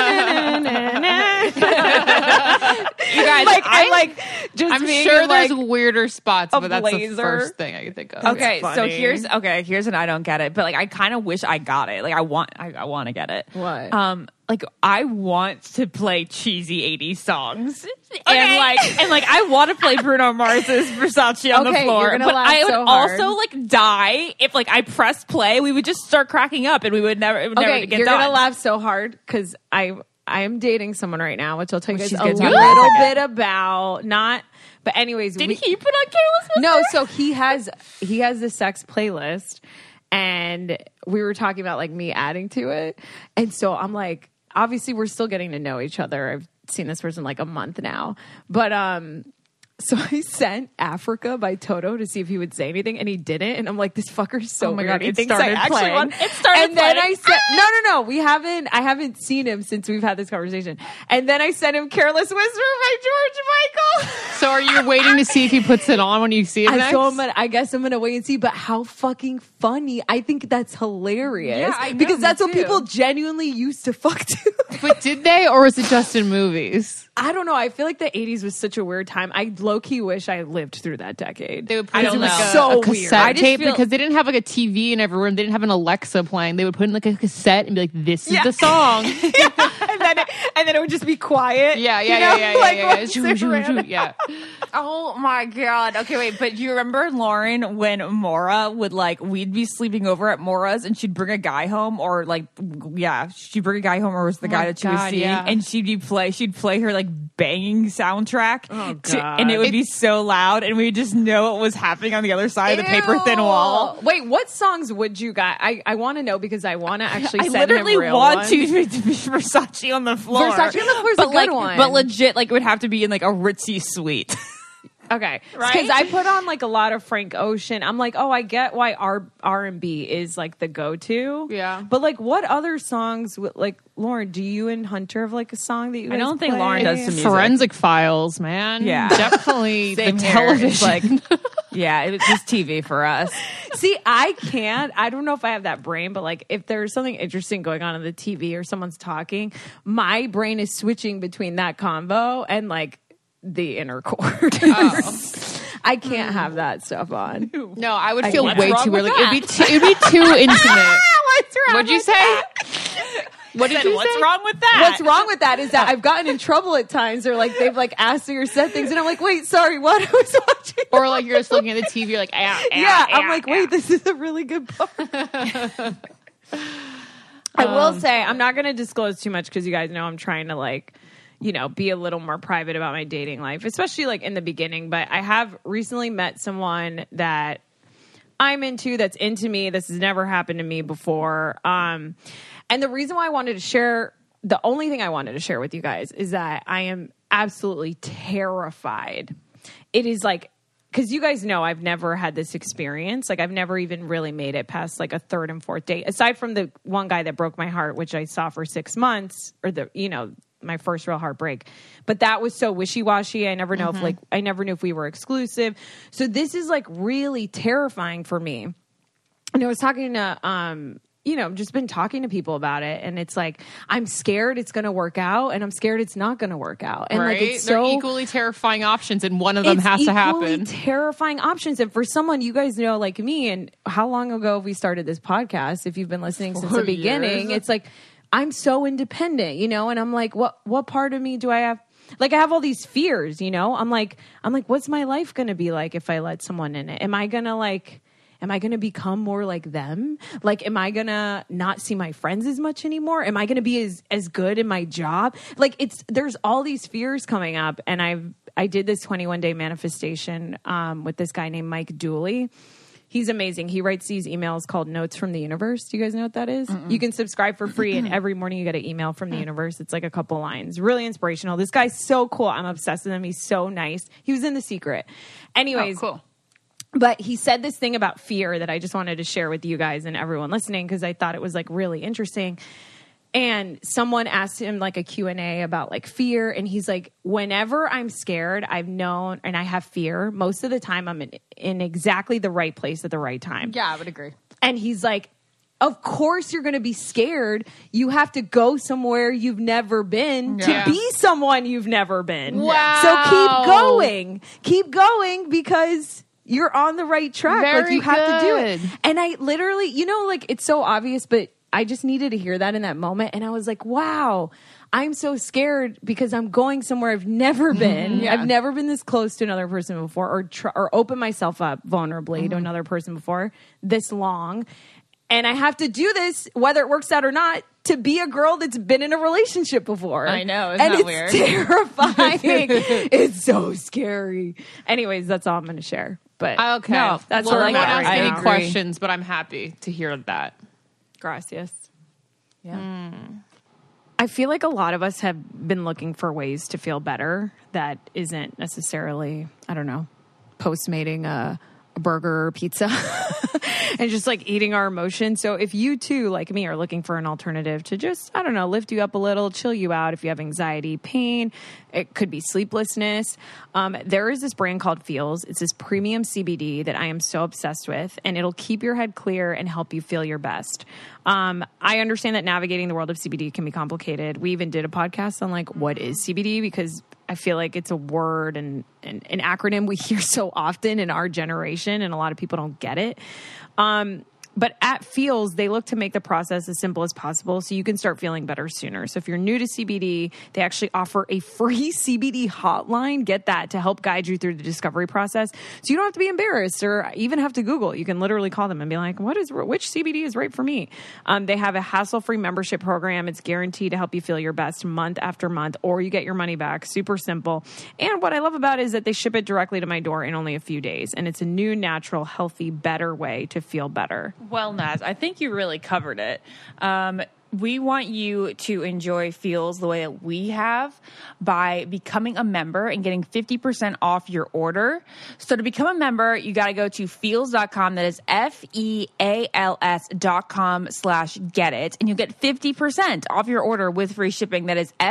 You guys, like and like just I'm being sure in, there's like, weird spots, a but that's blazer. the first thing I can think of. okay, so funny. here's an I don't get it, but like I kind of wish I got it. Like I want to get it. What? Like I want to play cheesy 80s songs. And like I want to play Bruno Mars's Versace on the Okay, floor. you're gonna But laugh I would so hard. also like die if like I press play. We would just start cracking up and we would never it would never get you're done. gonna laugh so hard because I am dating someone right now, which I'll tell you guys She's a gonna little talk about it. bit about. Not, but anyways, Did he put on Careless Whisper? No, so he has the sex playlist, and we were talking about like me adding to it, and so I'm like, obviously we're still getting to know each other. I've seen this person like a month now, but so I sent Africa by Toto to see if he would say anything, and he didn't. And I'm like, this fucker's so Oh my weird. God, He it thinks I started actually playing. want. It started And then playing. I said, no. I haven't seen him since we've had this conversation. And then I sent him "Careless Whisper" by George Michael. So are you waiting to see if he puts it on when you see it next? I guess I'm gonna wait and see. But how fucking funny! I think that's hilarious. Yeah, I know, because me that's what too. people genuinely used to fuck to. But did they, or was it just in movies? I don't know. I feel like the 80s was such a weird time. I low key wish I lived through that decade. They would put I it don't in like know. a, So a weird. cassette I just tape feel- because they didn't have like a TV in every room. They didn't have an Alexa playing. They would put in like a cassette and be like, "This is the song." and then it would just be quiet. Yeah. Like, Once once it ran yeah. Oh my god. Okay, wait, but do you remember Lauren when Maura would like we'd be sleeping over at Maura's and she'd bring a guy home or like she'd bring a guy home or was the guy that she was God, seeing yeah. and she'd play her like banging soundtrack God. and it would be so loud and we would just know what was happening on the other side of the paper thin Ew. wall. Wait, what songs would you guys? I want to know because I want to actually I send literally him real want ones. to be Versace on the floor. Versace on the floor is but a good like, one. But legit, like it would have to be in like a ritzy suite. Okay, Right? because I put on like a lot of Frank Ocean. I'm like, oh, I get why R&B is like the go-to. Yeah. but like, what other songs? Like, Lauren, do you and Hunter have like a song that you? I guys don't think play? Lauren does some music. Forensic Files, man. Yeah. Definitely the Same here. television. It's like, yeah, it was just TV for us. See, I can't. I don't know if I have that brain, but like, if there's something interesting going on the TV or someone's talking, my brain is switching between that convo and like the inner cord. I can't have that stuff on. No, I would feel what's way wrong too weird. with Like, it'd be too intimate. What's wrong? What'd you with say? that? What did you What's say? wrong with that? What's wrong with that is that I've gotten in trouble at times, or like they've like asked me or said things, and I'm like, wait, sorry, what? I was watching. Or like you're just looking at the TV, you're like, Yeah, I'm like, wait, this is a really good part. I will say, I'm not going to disclose too much because you guys know I'm trying to like, you know, be a little more private about my dating life, especially like in the beginning. But I have recently met someone that I'm into, that's into me. This has never happened to me before. And the reason why I wanted to share, the only thing I wanted to share with you guys is that I am absolutely terrified. It is like, because you guys know I've never had this experience. Like, I've never even really made it past like a third and fourth date, aside from the one guy that broke my heart, which I saw for 6 months, or my first real heartbreak. But that was so wishy-washy. I never know if I never knew if we were exclusive. So this is like really terrifying for me. And I was talking to just been talking to people about it, and it's like, I'm scared it's going to work out, and I'm scared it's not going to work out. And right? like, it's They're so equally terrifying options, and one of them has to happen. Terrifying options. And for someone, you guys know, like me, and how long ago we started this podcast, if you've been listening since the beginning, it's like, I'm so independent, and I'm like, what part of me do I have? Like, I have all these fears, I'm like, what's my life going to be like if I let someone in it? Am I going to become more like them? Like, am I going to not see my friends as much anymore? Am I going to be as good in my job? Like, there's all these fears coming up. And I did this 21-day manifestation with this guy named Mike Dooley. He's amazing. He writes these emails called Notes from the Universe. Do you guys know what that is? You can subscribe for free, and every morning you get an email from the universe. It's like a couple lines. Really inspirational. This guy's so cool. I'm obsessed with him. He's so nice. He was in The Secret. Anyways. Oh, cool. But he said this thing about fear that I just wanted to share with you guys and everyone listening, because I thought it was like really interesting. And someone asked him like a Q&A about like fear. And he's like, whenever I'm scared, I've known, and I have fear, most of the time I'm in exactly the right place at the right time. Yeah, I would agree. And he's like, of course you're going to be scared. You have to go somewhere you've never been to be someone you've never been. Wow. So keep going. Keep going, because you're on the right track. Very like, you have to do it. good. And I literally, like, it's so obvious, but I just needed to hear that in that moment. And I was like, wow, I'm so scared because I'm going somewhere I've never been. I've never been this close to another person before, or open myself up vulnerably to another person before this long. And I have to do this, whether it works out or not, to be a girl that's been in a relationship before. I know. Isn't and that it's weird? terrifying. It's so scary. Anyways, that's all I'm going to share. But Okay. no, that's well, what I I got won't ask right any now. questions, but I'm happy to hear that. Gracias. Yeah. I feel like a lot of us have been looking for ways to feel better that isn't necessarily, I don't know, Postmating a burger or pizza and just like eating our emotions. So if you too, like me, are looking for an alternative to just, I don't know, lift you up a little, chill you out, if you have anxiety, pain, it could be sleeplessness. There is this brand called Feels. It's this premium CBD that I am so obsessed with, and it'll keep your head clear and help you feel your best. I understand that navigating the world of CBD can be complicated. We even did a podcast on like, what is CBD? Because I feel like it's a word and an acronym we hear so often in our generation, and a lot of people don't get it. But at Feels, they look to make the process as simple as possible so you can start feeling better sooner. So if you're new to CBD, they actually offer a free CBD hotline. Get that to help guide you through the discovery process. So you don't have to be embarrassed or even have to Google. You can literally call them and be like, which CBD is right for me? They have a hassle-free membership program. It's guaranteed to help you feel your best month after month, or you get your money back. Super simple. And what I love about it is that they ship it directly to my door in only a few days. And it's a new, natural, healthy, better way to feel better. Well, Naz, I think you really covered it. We want you to enjoy Feels the way that we have by becoming a member and getting 50% off your order. So to become a member, you got to go to feels.com. That is FEALS.com/get it. And you'll get 50% off your order with free shipping. That is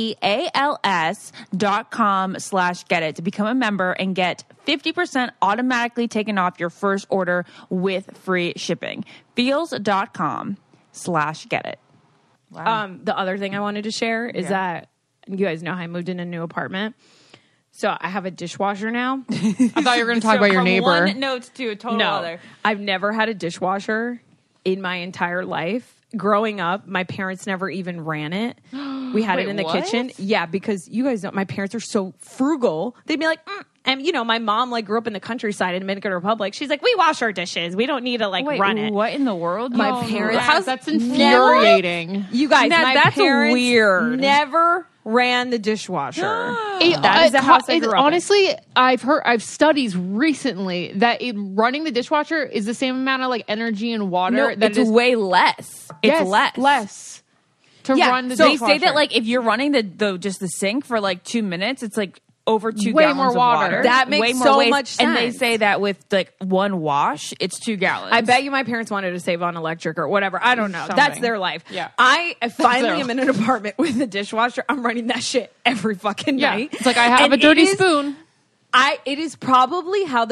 FEALS.com/get it to become a member and get 50% automatically taken off your first order with free shipping. Feels.com/get it. Wow. The other thing I wanted to share is that you guys know how I moved in a new apartment. So I have a dishwasher now. I thought you were going to talk about your neighbor. One note to a total other. I've never had a dishwasher in my entire life. Growing up, my parents never even ran it. We had it in the kitchen. Yeah, because you guys know my parents are so frugal. They'd be like, and my mom like grew up in the countryside in Dominican Republic. She's like, we wash our dishes. We don't need to run it. What in the world? My parents. That's infuriating. You guys, my that's parents weird. Never ran the dishwasher. That is the house I grew up in. Honestly, I've studies recently that running the dishwasher is the same amount of like energy and water. No, that it's it is, way less. It's less to run the so dishwasher. they say that like if you're running the sink for like 2 minutes, it's like over 2 Way gallons more of water. water. That makes way more so waste. much sense. And they say that with like one wash, it's 2 gallons. I bet you my parents wanted to save on electric or whatever. I don't know. Something. That's their life. Yeah. I finally their am in an apartment with a dishwasher. I'm running that shit every fucking night. It's like I have And a dirty it is- spoon. It is probably how the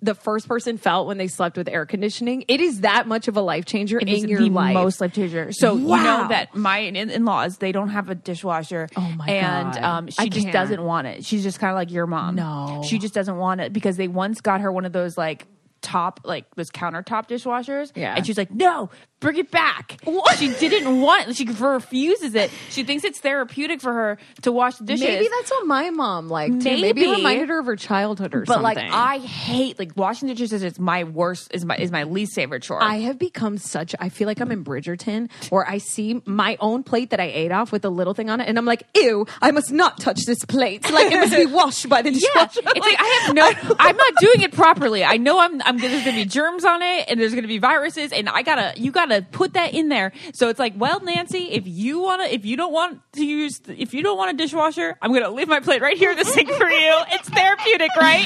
the first person felt when they slept with air conditioning. It is that much of a life changer It is in your the life. most life changer. So you Wow. know that my in-laws, they don't have a dishwasher. Oh my and, God. she I just can't. doesn't want it. She's just kind of like your mom. No. She just doesn't want it because they once got her one of those like those countertop dishwashers. Yeah. And she's like, no, bring it back. She didn't want it. She refuses it. She thinks it's therapeutic for her to wash the dishes. Maybe that's what my mom liked too. Maybe it Maybe. reminded her of her childhood or but something. like I hate like washing the dishes is my worst is my least favorite chore. I have become I feel like I'm in Bridgerton where I see my own plate that I ate off with a little thing on it and I'm like, ew, I must not touch this plate. Like it must be washed by the Yeah, dishwasher. it's like I'm not doing it properly. I know there's gonna be germs on it and there's gonna be viruses and you gotta put that in there. So it's like, well, Nancy, if you don't want a dishwasher, I'm gonna leave my plate right here in the sink for you. It's therapeutic, right?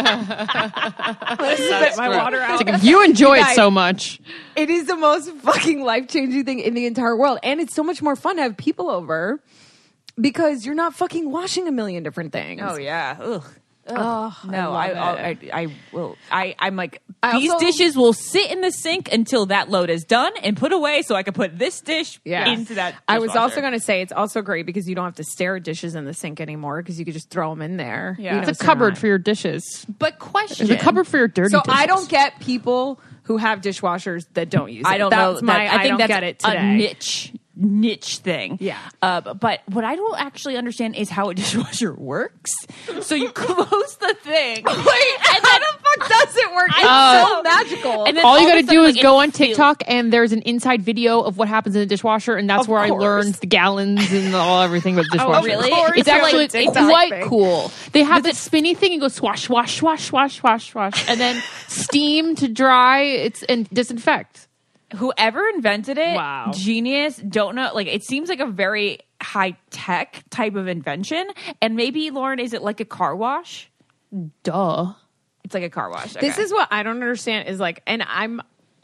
Spit my water out. It's like, if you enjoy it guys- so much. It is the most fucking life-changing thing in the entire world. And it's so much more fun to have people over because you're not fucking washing a million different things. Oh yeah. Ugh. Oh, No, I will. I'm like, I these also- dishes will sit in the sink until that load is done and put away so I can put this dish Yeah. into that I was dishwasher. also going to say it's also great because you don't have to stare at dishes in the sink anymore because you could just throw them in there. Yeah. You know, It's a so you're cupboard not- for your dishes. But question. There's a cupboard for your dirty So dishes. I don't get people who have dishwashers that don't use it. I don't That's know. My, I think don't that's get it a today. niche thing. Yeah. But what I don't actually understand is how a dishwasher works. So you close the thing. Wait, and How the fuck does it work? It's so magical. And then All you of got a to sudden, do is like, go it on TikTok and there's an inside video of what happens in the dishwasher, and that's Of where I course. learned the gallons and everything about the dishwasher. really? It's Of actually course. TikTok quite thing. cool. They have that spinny thing and go swash, swash, swash, swash, swash, swash, and then steam to dry. And disinfect. Whoever invented it, Wow. genius, don't know. Like, it seems like a very high tech type of invention. And maybe, Lauren, is it like a car wash? Duh. It's like a car wash. This Okay. is what I don't understand is like, and I'm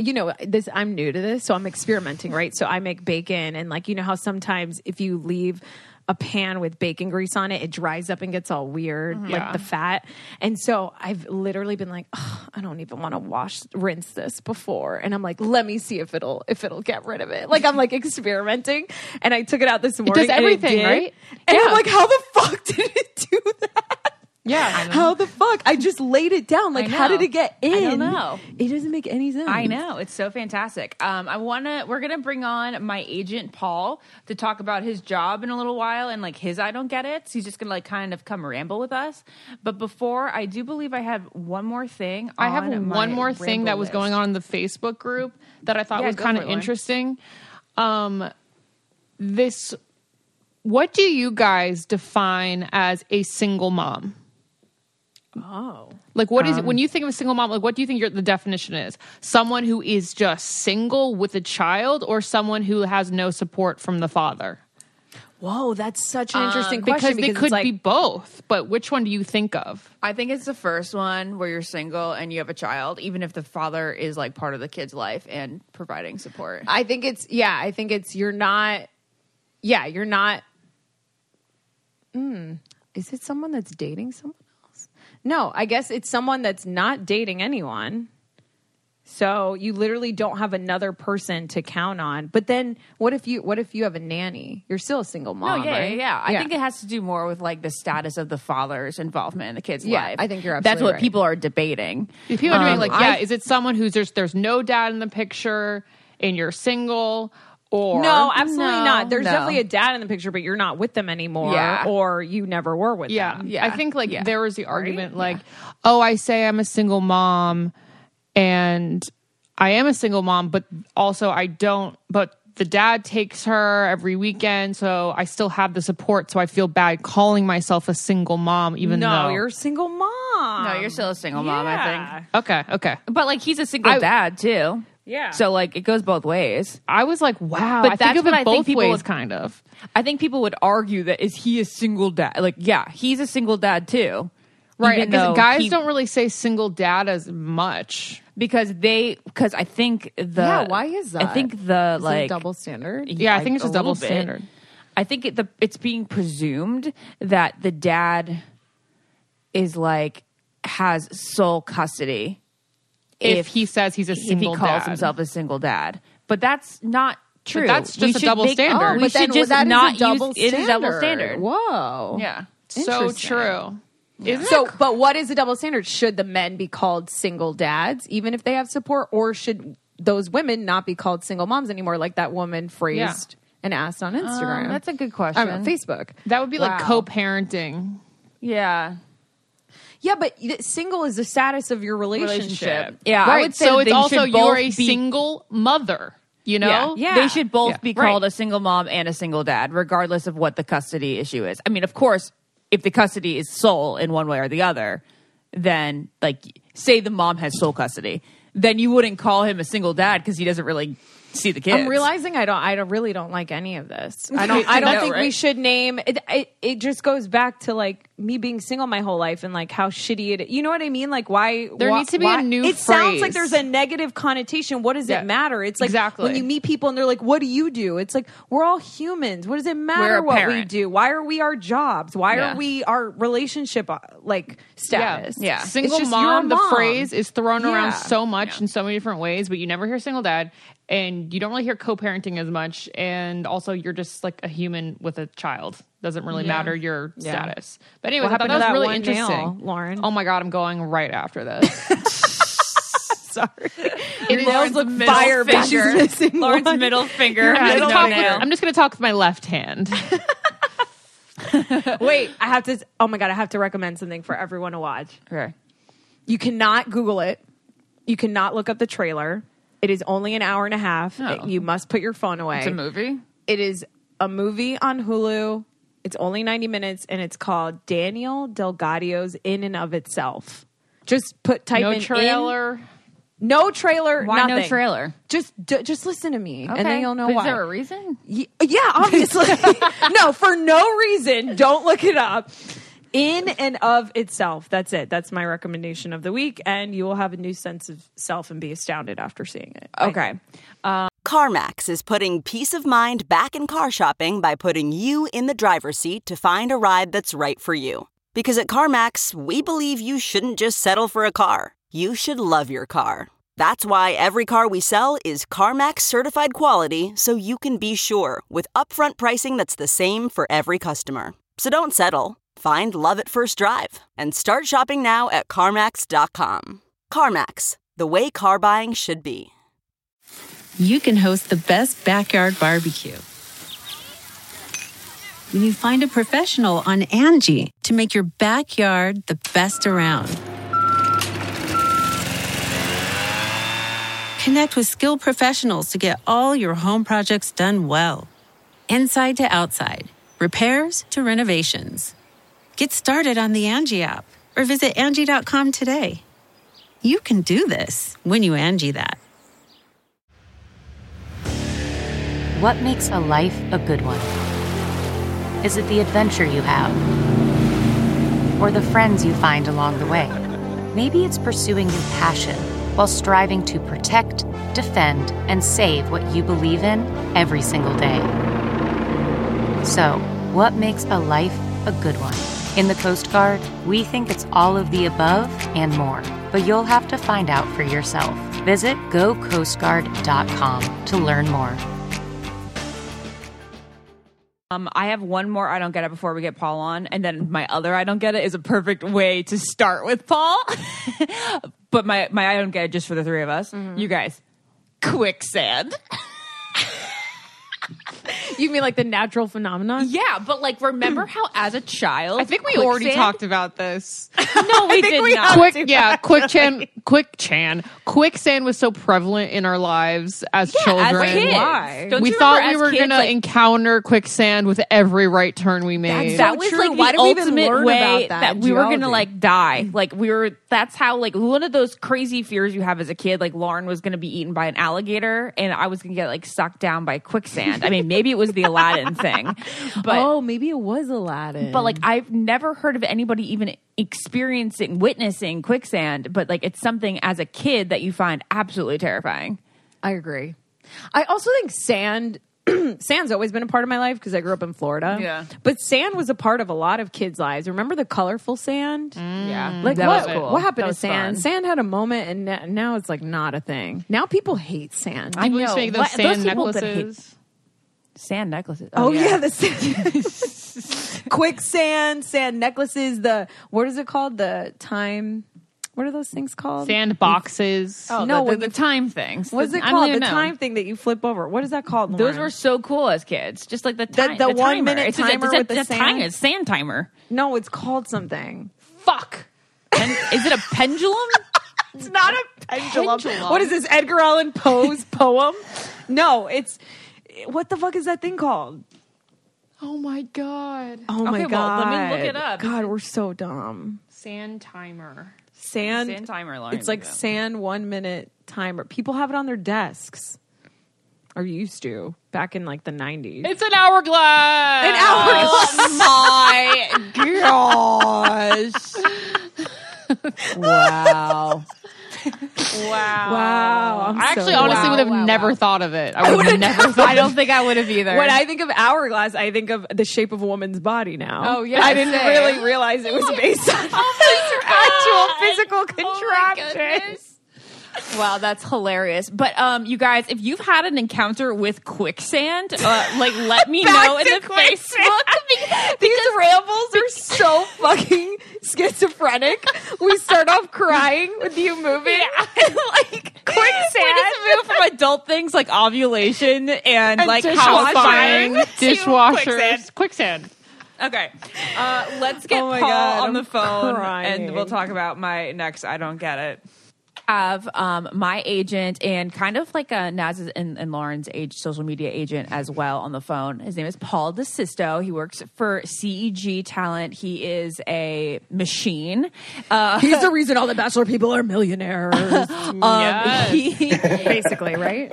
new to this, so I'm experimenting, right? So I make bacon and like, you know how sometimes if you leave a pan with bacon grease on it, it dries up and gets all weird, like Yeah. the fat. And so I've literally been like, oh, I don't even want to rinse this before. And I'm like, let me see if it'll get rid of it. Like I'm like experimenting. And I took it out this morning. does and everything, did. right? And Yeah. I'm like, how the fuck did it do that? Yeah. How the fuck? I just laid it down. Like, I how did know. it get in? I don't know. It doesn't make any sense. I know, it's so fantastic. We're gonna bring on my agent Paul to talk about his job in a little while and like his I don't get it. So he's just gonna like kind of come ramble with us. But before, I do believe I have one more thing. I have on one my more thing that ramble was list. going on in the Facebook group that I thought Yeah, was go kind for of it, Lauren. interesting. What do you guys define as a single mom? Oh. Like, what is it when you think of a single mom? Like, what do you think the definition is? Someone who is just single with a child, or someone who has no support from the father? Whoa, that's such an interesting question. Because they it's could like, be both. But which one do you think of? I think it's the first one where you're single and you have a child, even if the father is like part of the kid's life and providing support. I think it's you're not. Is it someone that's dating someone else? No, I guess it's someone that's not dating anyone. So you literally don't have another person to count on. But then what if you have a nanny? You're still a single mom, right? I think it has to do more with like the status of the father's involvement in the kid's Yeah, life. I think you're That's absolutely what right. people are debating. People are doing like, I- is it someone who's there's no dad in the picture and you're single, or No, absolutely No, not. There's no. definitely a dad in the picture, but you're not with them anymore, Yeah. or you never were with Yeah. them. Yeah. I think like Yeah. there was the argument like, oh, I say I'm a single mom and I am a single mom, but also I don't, but the dad takes her every weekend. So I still have the support. So I feel bad calling myself a single mom, even No, though you're a single mom. No, you're still a single mom, I think. Okay. But like he's a single I- dad too. Yeah. So like it goes both ways. I was like, wow, But I think that's of what it I think both people ways, would- kind of. I think people would argue that is he a single dad? Like, yeah, he's a single dad too. Right. Even Because though guys he- don't really say single dad as much. because I think the Yeah, why is that? I think the Is it like a double standard? Yeah, I think it's a a double little bit. standard. I think it's being presumed that the dad is like has sole custody if he says he's a single if he calls dad. himself a single dad. But that's not true. But that's just a double standard. We But then should just that is not a double use it is a double standard. Whoa. Yeah. So Interesting. true. Isn't So, it but what is the double standard? Should the men be called single dads, even if they have support, or should those women not be called single moms anymore, like that woman phrased and asked on Instagram? That's a good question. Facebook. that would be like Wow. co-parenting. Yeah. Yeah, but single is the status of your relationship. Yeah, I Right. would say so that it's they also should both you're a be- single mother. You know? Yeah. They should both Yeah. be Right. called a single mom and a single dad, regardless of what the custody issue is. I mean, of course, if the custody is sole in one way or the other, then, like, say the mom has sole custody, then you wouldn't call him a single dad because he doesn't really see the kids. I'm realizing I really don't like any of this. I don't think we should name it. It just goes back to like me being single my whole life and like how shitty it. You know what I mean? Like why There needs to be a new It sounds phrase. like there's a negative connotation. What does Yeah. it matter? It's like Exactly. when you meet people and they're like, "What do you do?" It's like we're all humans. What does it matter We're a what we parent. do? Why are we our jobs? Why Yeah. are we our relationship like status? Yeah. It's Single just mom, your the phrase is thrown Yeah. around so much in so many different ways, but you never hear single dad, and you don't really hear co-parenting as much, and also you're just like a human with a child. Doesn't really matter your status. But anyways, What I thought happened that to was that really one nail, interesting. Lauren? Oh my God, I'm going right after this. Sorry. It nails look middle fire, but she's finger. missing Lauren's one. middle finger has middle no finger. nail. I'm just going to talk with my left hand. Wait, I have to. Oh my God, I have to recommend something for everyone to watch. Okay. You cannot Google it. You cannot look up the trailer. It is only an hour and a half. Oh. You must put your phone away. It's a movie? It is a movie on Hulu. It's only 90 minutes, and it's called Daniel Delgadio's In and of Itself. Just type No in trailer. no trailer. Why nothing. no trailer? Just listen to me, and then you'll know But why. Is there a reason? Yeah, obviously. No, for no reason. Don't look it up. In and of itself. That's it. That's my recommendation of the week. And you will have a new sense of self and be astounded after seeing it. Okay. CarMax is putting peace of mind back in car shopping by putting you in the driver's seat to find a ride that's right for you. Because at CarMax, we believe you shouldn't just settle for a car. You should love your car. That's why every car we sell is CarMax certified quality, so you can be sure with upfront pricing that's the same for every customer. So don't settle. Find love at first drive and start shopping now at CarMax.com. CarMax, the way car buying should be. You can host the best backyard barbecue when you find a professional on Angie to make your backyard the best around. Connect with skilled professionals to get all your home projects done well. Inside to outside, repairs to renovations. Get started on the Angie app or visit Angie.com today. You can do this when you Angie that. What makes a life a good one? Is it the adventure you have? Or the friends you find along the way? Maybe it's pursuing your passion while striving to protect, defend, and save what you believe in every single day. So, what makes a life a good one? In the Coast Guard, we think it's all of the above and more, but you'll have to find out for yourself. Visit gocoastguard.com to learn more. I have one more I don't get it before we get Paul on, and then my other I don't get it is a perfect way to start with Paul. But my I don't get it just for the three of us. You guys, quicksand. You mean like the natural phenomenon? Yeah, but like remember how as a child I think we already talked about this. No, we did not. Quicksand was so prevalent in our lives as children. As kids. Why? Don't We you thought remember we as were kids, going to like, encounter quicksand with every right turn we made. that so was true. like Why the did we even ultimate learn way about that in we were gonna geology? like die. Like that's how like one of those crazy fears you have as a kid. Like Lauren was gonna be eaten by an alligator, and I was gonna get like sucked down by quicksand. I mean, maybe it was the Aladdin thing, but maybe it was Aladdin. but like I've never heard of anybody even witnessing quicksand. But like it's something as a kid that you find absolutely terrifying. I agree. I also think sand Sand's always been a part of my life because I grew up in Florida. Yeah. But sand was a part of a lot of kids' lives. Remember the colorful sand? Yeah. Like that what? was cool. What happened That to was sand? fun. Sand had a moment, and now it's like not a thing. Now people hate sand. People used to make those sand people that hate necklaces. Sand necklaces. Oh yeah, the sand. Quicksand, sand necklaces. What is it called? The time. What are those things called? Sand boxes. Oh, No, the when you- time things. What's it I don't called? even The know. time thing that you flip over. What is that called? Those Lauren? were so cool as kids. Just like the time, the 1 1 minute it's timer with the a sand? timer. It's sand timer. No, it's called something. Fuck. Is it a pendulum? It's not a pendulum. What is this, Edgar Allan Poe's poem? No, it's... What the fuck is that thing called? Oh my god. Oh my Okay, God. well, let me look it up. God, we're so dumb. Sand timer. Sand timer, Lauren. It's like sand 1 minute timer. People have it on their desks. Or used to back in like the 90s. It's an hourglass. An hourglass. my gosh. Wow. Wow. I'm I actually so honestly would have never thought of it. I would have never thought. I don't think I would have either. When I think of hourglass, I think of the shape of a woman's body now. Oh, yeah, I didn't same. really realize it was based on actual physical contraction. Wow, that's hilarious. But you guys, if you've had an encounter with quicksand, let me know in the Facebook. These rambles are so fucking schizophrenic. We start off crying with you moving. Like quicksand. We just move from adult things like ovulation and like house Buying buying dishwashers. Quicksand. Okay, let's get Oh my Paul God, on the I'm phone, crying. and we'll talk about my next. I don't get it. Have my agent and kind of like Naz's and Lauren's social media agent as well on the phone. His name is Paul DeSisto. He works for CEG Talent. He is a machine. He's the reason all the Bachelor people are millionaires. Basically, right?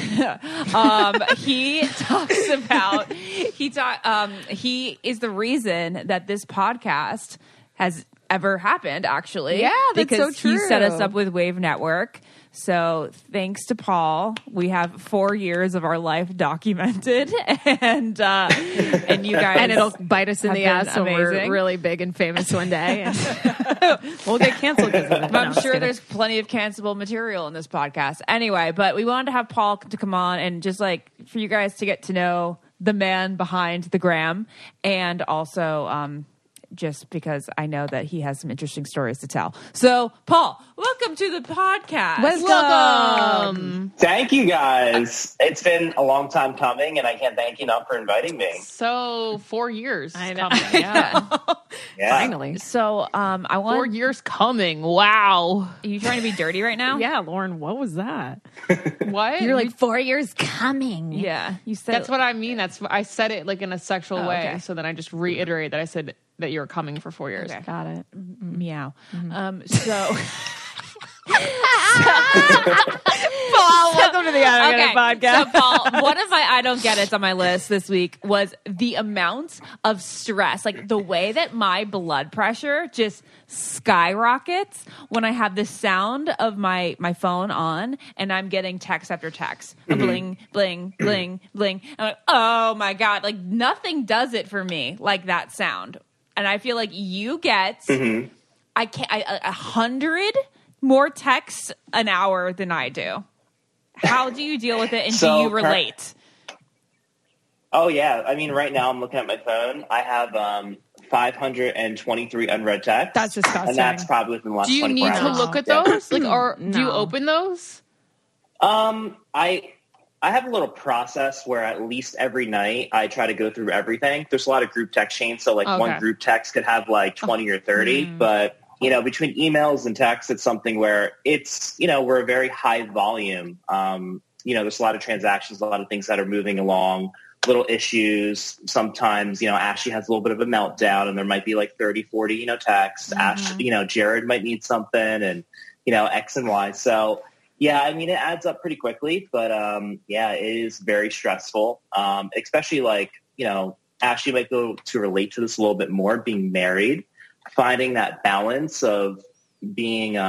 He talks about he is the reason that this podcast has ever happened, actually. Yeah, that's because so he set us true. up with Wave Network. So thanks to Paul, we have 4 years of our life documented, and you guys, And it'll bite us in have the been ass when we're amazing. really big and famous one day. And we'll get canceled because of it. But I'm sure there's plenty of cancelable material in this podcast. Anyway, but we wanted to have Paul to come on and just like for you guys to get to know the man behind the gram, and also just because I know that he has some interesting stories to tell. So, Paul, welcome to the podcast. Welcome. Thank you, guys. It's been a long time coming, and I can't thank you enough for inviting me. So 4 years. I know. Coming. Yeah. Yeah. Finally. So, I 4 want. years coming. Wow. Are you trying to be dirty right now? Yeah, Lauren, what was that? What? You're like 4 years coming. Yeah. You said That's what I mean. I said it like in a sexual Oh, way. okay. So then I just reiterate that I said that you were coming for 4 years. Okay. Got it. meow. Paul, welcome to the I Don't Get It podcast. So, Paul, one of my I don't get it's on my list this week was the amount of stress, like the way that my blood pressure just skyrockets when I have the sound of my phone on and I'm getting text after text, bling, bling, bling, bling. I'm like, oh my God, like nothing does it for me like that sound. And I feel like you get, I can't, 100 more texts an hour than I do. How do you deal with it, and So, do you relate? Oh, yeah. I mean, right now I'm looking at my phone. I have 523 unread texts. That's disgusting. And that's probably within the last Do you 24 need to hours. look at Yeah. those? Like, or do you No. open those? I have a little process where at least every night I try to go through everything. There's a lot of group text chains, so like Okay. one group text could have like 20 or 30, but you know, between emails and texts, it's something where it's, you know, we're a very high volume. You know, there's a lot of transactions, a lot of things that are moving along, little issues. Sometimes, you know, Ashley has a little bit of a meltdown and there might be like 30, 40, you know, texts. You know, Jared might need something and, you know, X and Y. So, yeah, I mean, it adds up pretty quickly, but yeah, it is very stressful, especially like, you know, Ashley might be able to relate to this a little bit more, being married, finding that balance of being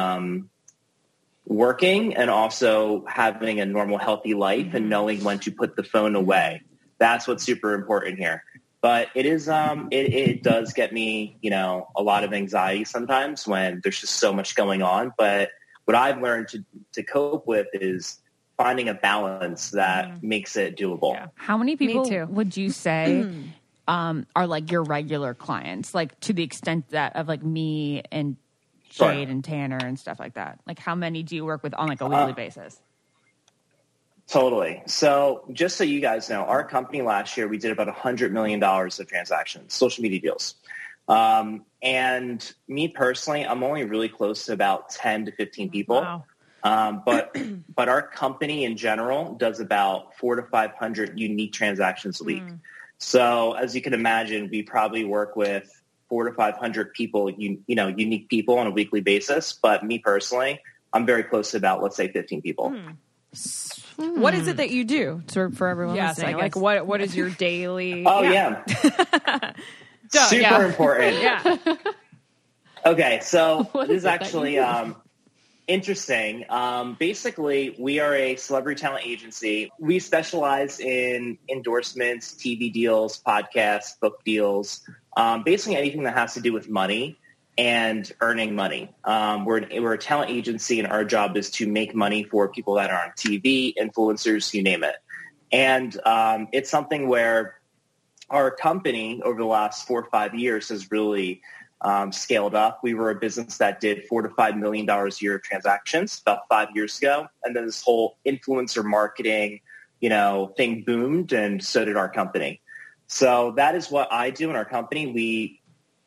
working and also having a normal, healthy life and knowing when to put the phone away. That's what's super important here. But it is, it does get me, a lot of anxiety sometimes when there's just so much going on. But what I've learned to cope with is finding a balance that makes it doable. Yeah. How many people Me too. would you say are like your regular clients, like to the extent that of like me and Jade and Tanner and stuff like that? Like how many do you work with on like a weekly basis? Totally. So just so you guys know, our company last year, we did about $100 million of transactions, social media deals. And me personally, I'm only really close to about 10 to 15 people. Wow. But our company in general does about 400 to 500 unique transactions a week. So as you can imagine, we probably work with 400 to 500 people, unique people on a weekly basis. But me personally, I'm very close to about, let's say, 15 people. What is it that you do for everyone Yes, listening? I Like guess. what is your daily? Oh, yeah. Super important. Yeah. Okay, so this is actually interesting. Basically, we are a celebrity talent agency. We specialize in endorsements, TV deals, podcasts, book deals, basically anything that has to do with money and earning money. We're a talent agency, and our job is to make money for people that are on TV, influencers, you name it. And it's something where our company over the last 4 or 5 years has really scaled up. We were a business that did $4 to $5 million a year of transactions about 5 years ago. And then this whole influencer marketing, thing boomed, and so did our company. So that is what I do in our company. We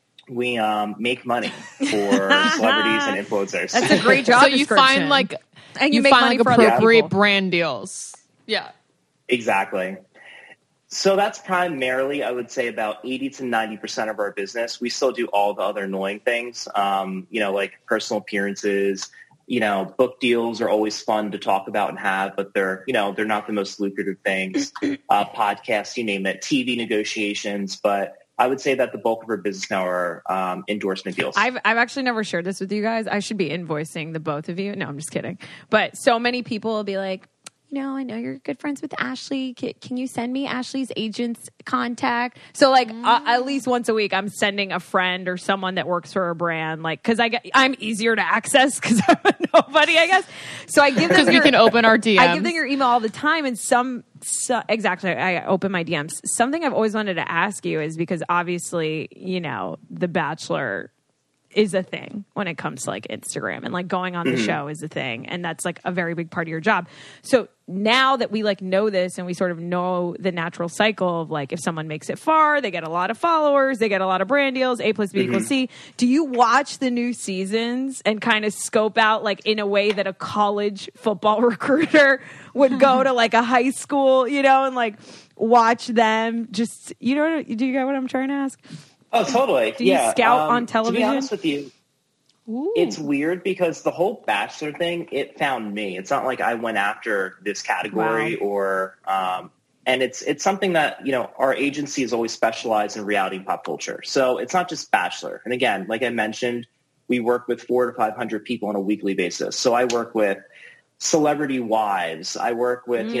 make money for celebrities and influencers. That's a great job. So you find like and you make find money like for other appropriate people. brand deals. Yeah. Exactly. So that's primarily, I would say, about 80 to 90% of our business. We still do all the other annoying things, like personal appearances. Book deals are always fun to talk about and have, but they're not the most lucrative things. Podcasts, you name it, TV negotiations. But I would say that the bulk of our business now are endorsement deals. I've actually never shared this with you guys. I should be invoicing the both of you. No, I'm just kidding. But so many people will be like, I know you're good friends with Ashley. Can you send me Ashley's agent's contact? So like at least once a week, I'm sending a friend or someone that works for a brand, like, cause I'm easier to access cause I'm a nobody, I guess. So I give them Because we can open our DMs. I give them your email all the time, and exactly, I open my DMs. Something I've always wanted to ask you is because obviously, The Bachelor is a thing when it comes to like Instagram, and like going on the show is a thing. And that's like a very big part of your job. So now that we like know this, and we sort of know the natural cycle of like, if someone makes it far, they get a lot of followers, they get a lot of brand deals, A plus B equals C. Do you watch the new seasons and kind of scope out like in a way that a college football recruiter would go to like a high school, and like watch them just, do you get what I'm trying to ask? Oh, totally. Do you scout on television? To be honest with you, it's weird because the whole Bachelor thing, it found me. It's not like I went after this category or and it's something that, our agency has always specialized in reality and pop culture. So it's not just Bachelor. And again, like I mentioned, we work with 400 to 500 people on a weekly basis. So I work with celebrity wives. I work with,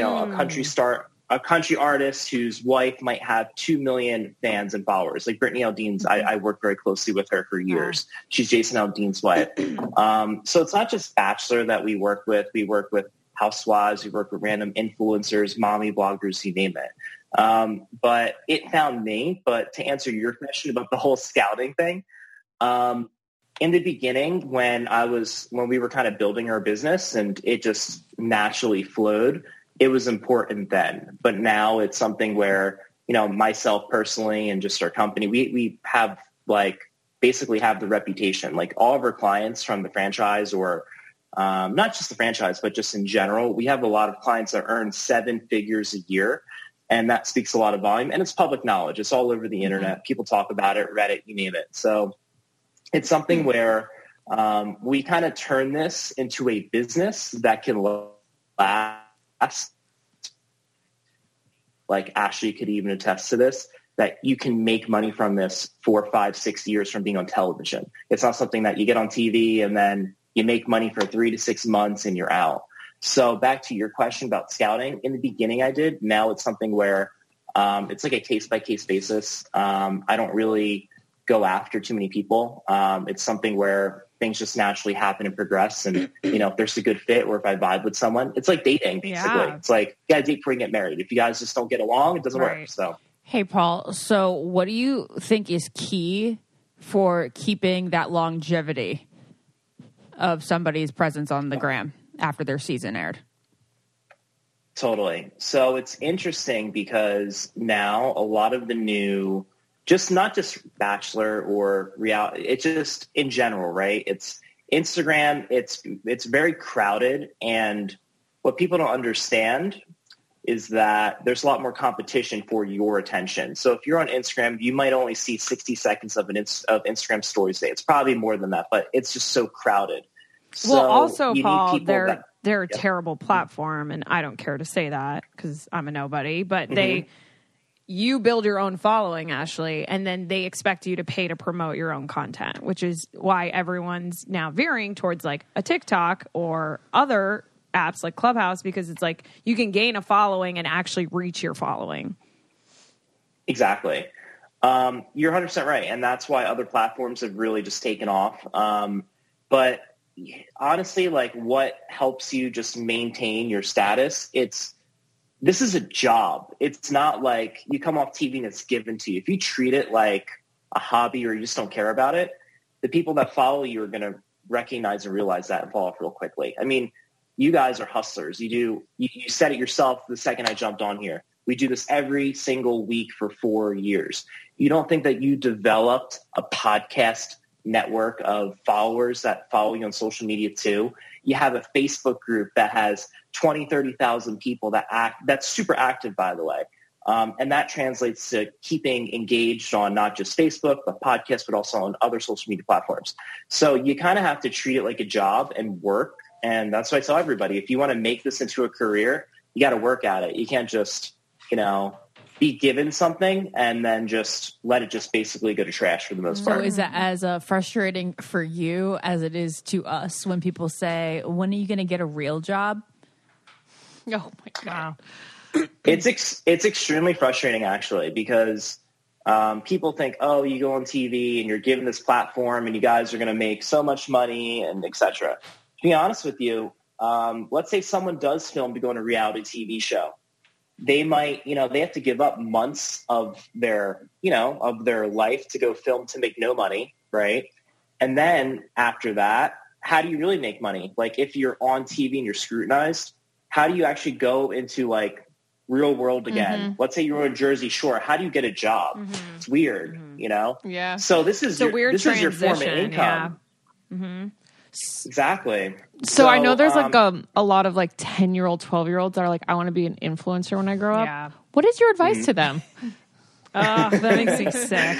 a country artist whose wife might have 2 million fans and followers. Like Brittany Aldean's, I worked very closely with her for years. She's Jason Aldean's wife. So it's not just Bachelor that we work with. We work with housewives. We work with random influencers, mommy bloggers, you name it. But it found me. But to answer your question about the whole scouting thing, in the beginning, when we were kind of building our business and it just naturally flowed, it was important then. But now it's something where, myself personally and just our company, we have basically have the reputation, like all of our clients from the franchise or not just the franchise, but just in general, we have a lot of clients that earn 7 figures a year. And that speaks a lot of volume, and it's public knowledge. It's all over the internet. People talk about it, Reddit, you name it. So it's something where we kind of turn this into a business that can last. Like Ashley could even attest to this, that you can make money from this 4, 5, 6 years from being on television. It's not something that you get on TV and then you make money for 3 to 6 months and you're out. So back to your question about scouting, in the beginning I did. Now it's something where It's like a case-by-case basis. I don't really go after too many people. It's something where things just naturally happen and progress. And, if there's a good fit or if I vibe with someone, it's like dating, basically. Yeah. It's like, you gotta date before you get married. If you guys just don't get along, it doesn't work. So, Hey, Paul, so what do you think is key for keeping that longevity of somebody's presence on the gram after their season aired? Totally. So it's interesting because now a lot of the new, not just Bachelor or reality, it's just in general, right? It's Instagram. It's very crowded. And what people don't understand is that there's a lot more competition for your attention. So if you're on Instagram, you might only see 60 seconds of Instagram stories a day. It's probably more than that, but it's just so crowded. Well, So also, you need Paul, people they're a terrible platform, and I don't care to say that because I'm a nobody, but you build your own following, Ashley, and then they expect you to pay to promote your own content, which is why everyone's now veering towards like a TikTok or other apps like Clubhouse, because it's like you can gain a following and actually reach your following. Exactly. You're 100% right. And that's why other platforms have really just taken off. But honestly, like what helps you just maintain your status, this is a job. It's not like you come off TV and it's given to you. If you treat it like a hobby or you just don't care about it, the people that follow you are going to recognize and realize that and fall off real quickly. I mean, you guys are hustlers. You said it yourself the second I jumped on here. We do this every single week for 4 years. You don't think that you developed a podcast network of followers that follow you on social media too? You have a Facebook group that has 20, 30,000 people that's super active, by the way. And that translates to keeping engaged on not just Facebook, but podcasts, but also on other social media platforms. So you kind of have to treat it like a job and work. And that's what I tell everybody. If you want to make this into a career, you got to work at it. You can't just, be given something and then just let it just basically go to trash for the most part. So is that as frustrating for you as it is to us when people say, when are you going to get a real job? Oh my God. It's extremely frustrating, actually, because people think, oh, you go on TV and you're given this platform and you guys are going to make so much money and et cetera. To be honest with you, let's say someone does film to go on a reality TV show. They might, they have to give up months of their life to go film to make no money, right? And then after that, how do you really make money? Like if you're on TV and you're scrutinized, how do you actually go into like real world again? Mm-hmm. Let's say you're on Jersey Shore. How do you get a job? Mm-hmm. It's weird, Yeah. So this is weird this is your form of transition, income. yeah. Mm-hmm. Exactly. So I know there's like a lot of like 10-year-old, 12-year-olds that are like, I want to be an influencer when I grow up. Yeah. What is your advice to them? Oh, that makes me sick.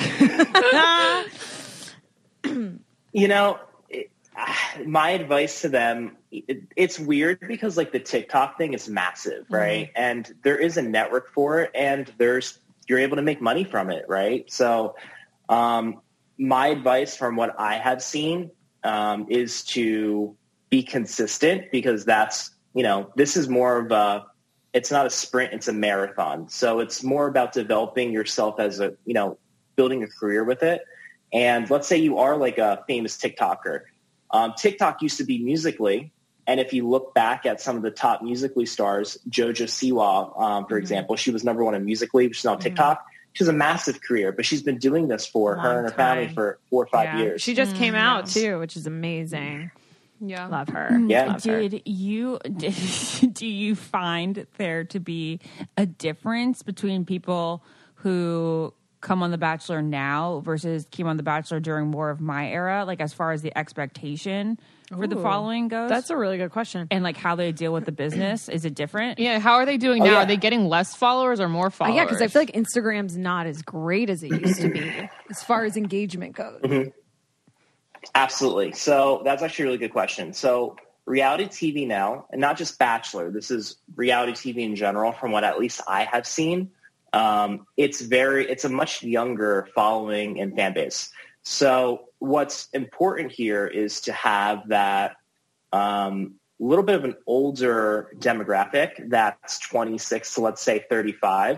My advice to them, it's weird because like the TikTok thing is massive, right? Mm-hmm. And there is a network for it and you're able to make money from it, right? So my advice from what I have seen is to be consistent, because that's, this is more of it's not a sprint, it's a marathon. So it's more about developing yourself as building a career with it. And let's say you are like a famous TikToker. TikTok used to be Musical.ly. And if you look back at some of the top Musical.ly stars, Jojo Siwa, for example, she was number one in Musical.ly, which is now TikTok. She has a massive career, but she's been doing this for her and her family for 4 or 5 years. She just came out too, which is amazing. Yeah. Love her. Yeah. Love her. Do you find there to be a difference between people who come on The Bachelor now versus came on The Bachelor during more of my era, like as far as the expectation for the following goes? That's a really good question. And like how they deal with the business, is it different? Yeah. How are they doing now? yeah. Are they getting less followers or more followers? Yeah, because I feel like Instagram's not as great as it used to be as far as engagement goes. Mm-hmm. Absolutely. So that's actually a really good question. So reality TV now, and not just Bachelor, this is reality TV in general, from what at least I have seen, it's a much younger following and fan base. So what's important here is to have that little bit of an older demographic that's 26 to, let's say, 35,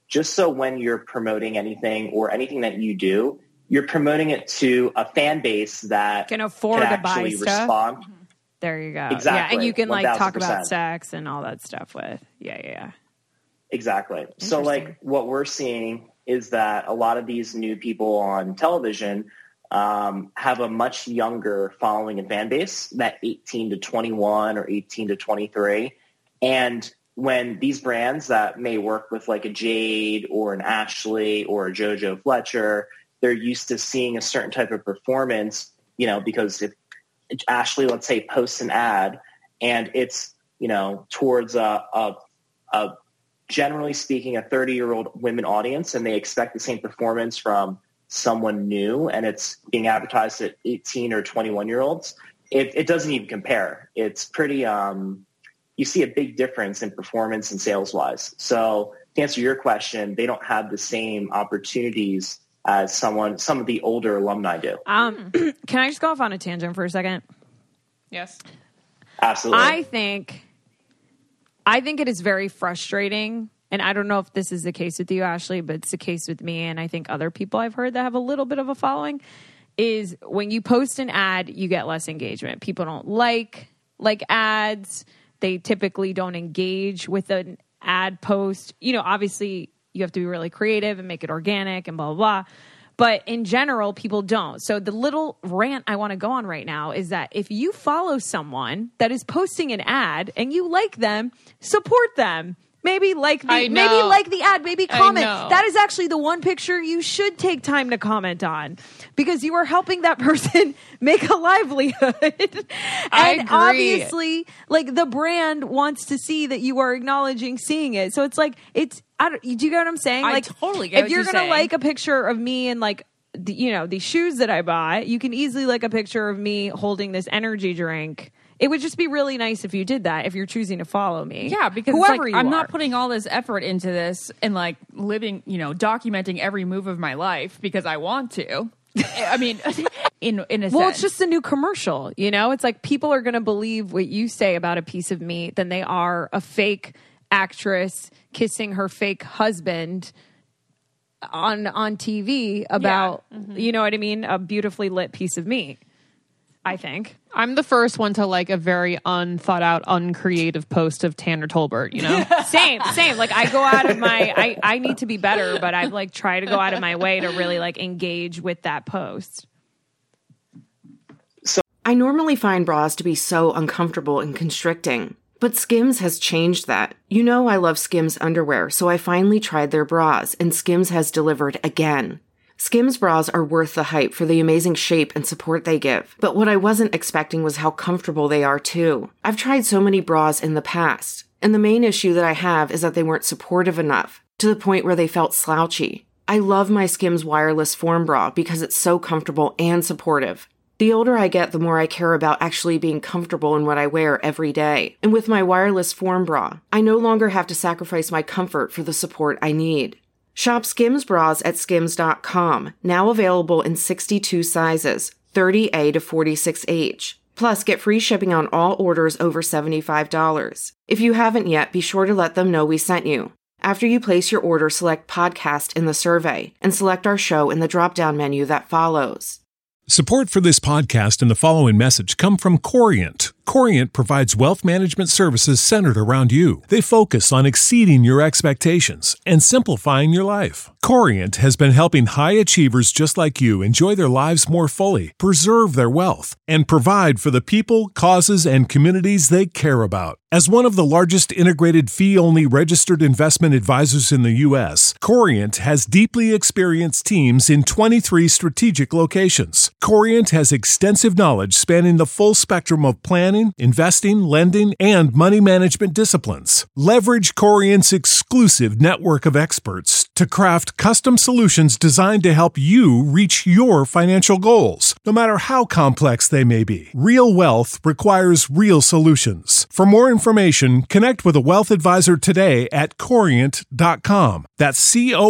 just so when you're promoting anything or anything that you do, you're promoting it to a fan base that can afford to buy actually stuff. Respond. There you go. Exactly. Yeah, and you can like 1000%. talk about sex and all that stuff with. Yeah. Exactly. So like what we're seeing is that a lot of these new people on television have a much younger following and fan base, that 18 to 21 or 18 to 23. And when these brands that may work with like a Jade or an Ashley or a JoJo Fletcher, they're used to seeing a certain type of performance, because if Ashley, let's say, posts an ad and it's, towards a generally speaking, a 30-year-old women audience, and they expect the same performance from someone new, and it's being advertised at 18 or 21-year-olds, it doesn't even compare. It's pretty, you see a big difference in performance and sales-wise. So to answer your question, they don't have the same opportunities as some of the older alumni do. Can I just go off on a tangent for a second? Yes. Absolutely. I think it is very frustrating, and I don't know if this is the case with you, Ashley, but it's the case with me, and I think other people I've heard that have a little bit of a following, is when you post an ad, you get less engagement. People don't like ads. They typically don't engage with an ad post. Obviously, you have to be really creative and make it organic and blah, blah, blah. But in general, people don't. So the little rant I want to go on right now is that if you follow someone that is posting an ad and you like them, support them. Maybe like the ad, maybe comment. That is actually the one picture you should take time to comment on, because you are helping that person make a livelihood. And obviously, like, the brand wants to see that you are acknowledging seeing it. So it's like, do you get what I'm saying? I Like, totally get if what you're you're gonna saying. like a picture of me and like, these shoes that I bought, you can easily like a picture of me holding this energy drink. It would just be really nice if you did that, if you're choosing to follow me. Yeah, because whoever I'm are. not putting all this effort into this and like living, documenting every move of my life because I want to. I mean, in a sense. Well, it's just a new commercial, It's like people are going to believe what you say about a piece of meat than they are a fake actress kissing her fake husband on TV about, you know what I mean? A beautifully lit piece of meat, I think. I'm the first one to like a very unthought out, uncreative post of Tanner Tolbert, Same. Like, I go out of my, I need to be better, but I've like tried to go out of my way to really like engage with that post. I normally find bras to be so uncomfortable and constricting, but Skims has changed that. I love Skims underwear, so I finally tried their bras, and Skims has delivered again. Skims bras are worth the hype for the amazing shape and support they give, but what I wasn't expecting was how comfortable they are too. I've tried so many bras in the past, and the main issue that I have is that they weren't supportive enough, to the point where they felt slouchy. I love my Skims wireless form bra because it's so comfortable and supportive. The older I get, the more I care about actually being comfortable in what I wear every day. And with my wireless form bra, I no longer have to sacrifice my comfort for the support I need. Shop Skims bras at skims.com, now available in 62 sizes, 30A to 46H. Plus, get free shipping on all orders over $75. If you haven't yet, be sure to let them know we sent you. After you place your order, select podcast in the survey and select our show in the drop-down menu that follows. Support for this podcast and the following message come from Corient. Corient provides wealth management services centered around you. They focus on exceeding your expectations and simplifying your life. Corient has been helping high achievers just like you enjoy their lives more fully, preserve their wealth, and provide for the people, causes, and communities they care about. As one of the largest integrated fee-only registered investment advisors in the U.S., Corient has deeply experienced teams in 23 strategic locations. Corient has extensive knowledge spanning the full spectrum of planning, investing, lending, and money management disciplines. Leverage Corient's exclusive network of experts to craft custom solutions designed to help you reach your financial goals, no matter how complex they may be. Real wealth requires real solutions. For more information, connect with a wealth advisor today at Corient.com. That's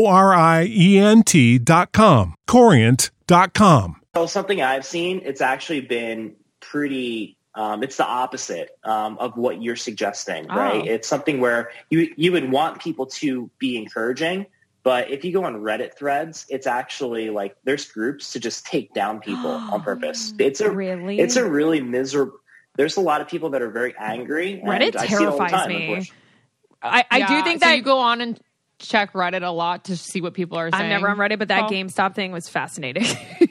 Corient.com. Corient.com. So something I've seen, it's actually been pretty, it's the opposite of what you're suggesting, right? It's something where you would want people to be encouraging, But if you go on Reddit threads, it's actually like there's groups to just take down people on purpose. It's a really miserable. There's a lot of people that are very angry. Reddit and I see it all the terrifies time, me. unfortunately. I do think that you go on and check Reddit a lot to see what people are saying. I'm never on Reddit, but that GameStop thing was fascinating.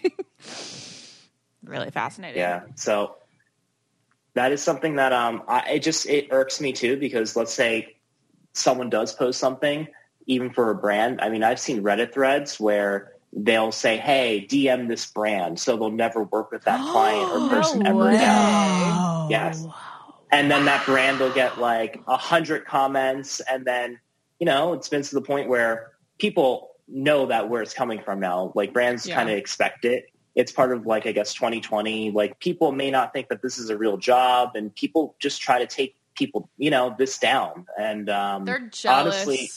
Really fascinating. Yeah. So that is something that it irks me too, because let's say someone does post something, even for a brand. I mean, I've seen Reddit threads where they'll say, hey, DM this brand. So they'll never work with that client or person ever again. Yes. And then that brand will get like 100 comments. And then, it's been to the point where people know that where it's coming from now. Like brands kind of expect it. It's part of like, I guess, 2020. Like people may not think that this is a real job, and people just try to take people, this down. And they're jealous. Honestly,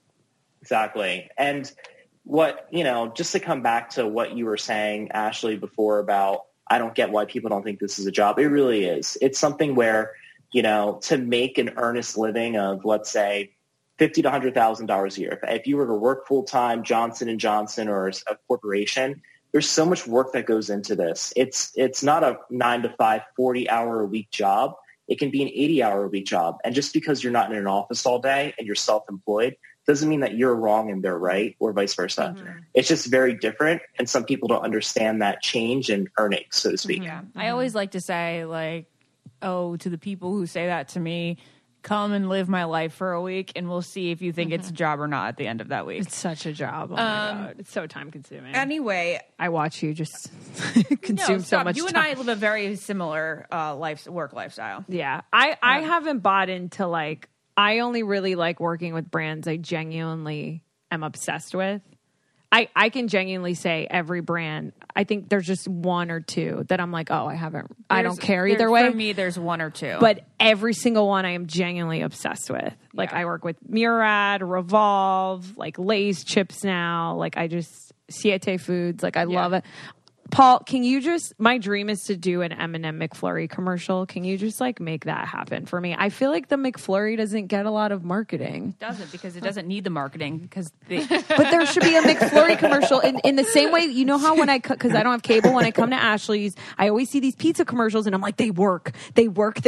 exactly. And what, just to come back to what you were saying, Ashley, before about, I don't get why people don't think this is a job. It really is. It's something where, to make an earnest living of, let's say, $50,000 to $100,000 a year. If you were to work full time, Johnson & Johnson or a corporation, there's so much work that goes into this. It's not a 9 to 5, 40-hour a week job. It can be an 80-hour a week job. And just because you're not in an office all day and you're self-employed doesn't mean that you're wrong and they're right, or vice versa. Mm-hmm. It's just very different. And some people don't understand that change in earnings, so to speak. Yeah. I always like to say, like, to the people who say that to me, come and live my life for a week and we'll see if you think it's a job or not at the end of that week. It's such a job. Oh my God. It's so time consuming. Anyway, I watch you just consume so much You time. and I live a very similar work lifestyle. Yeah. I haven't bought into like, I only really like working with brands I genuinely am obsessed with. I can genuinely say every brand, I think there's just one or two that I'm like, I don't care either way. For me, there's one or two. But every single one I am genuinely obsessed with. Like I work with Murad, Revolve, like Lay's chips now. Like Siete Foods. Like I love it. Paul, can you my dream is to do an M&M McFlurry commercial. Can you just like make that happen for me? I feel like the McFlurry doesn't get a lot of marketing. It doesn't, because it doesn't need the marketing. But there should be a McFlurry commercial in the same way, you know how when because I don't have cable, when I come to Ashley's, I always see these pizza commercials and I'm like, they work. I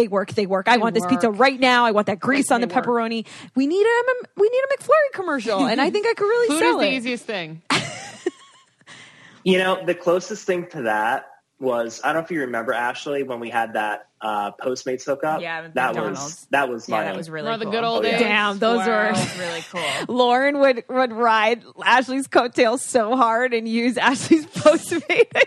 want this pizza right now. I want that grease on the pepperoni. We need a McFlurry commercial, and I think I could really Food sell is it. the easiest thing. The closest thing to that was, I don't know if you remember, Ashley, when we had that Postmates hookup. Yeah, that was money. That was really cool. The good old days. Damn, those were really cool. Lauren would ride Ashley's coattails so hard and use Ashley's Postmate.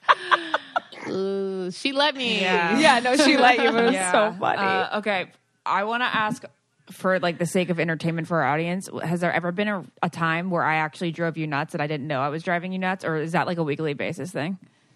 She let me. Yeah, no, she let you, but it was so funny. Okay, I want to ask, for like the sake of entertainment for our audience, has there ever been a time where I actually drove you nuts and I didn't know I was driving you nuts, or is that like a weekly basis thing?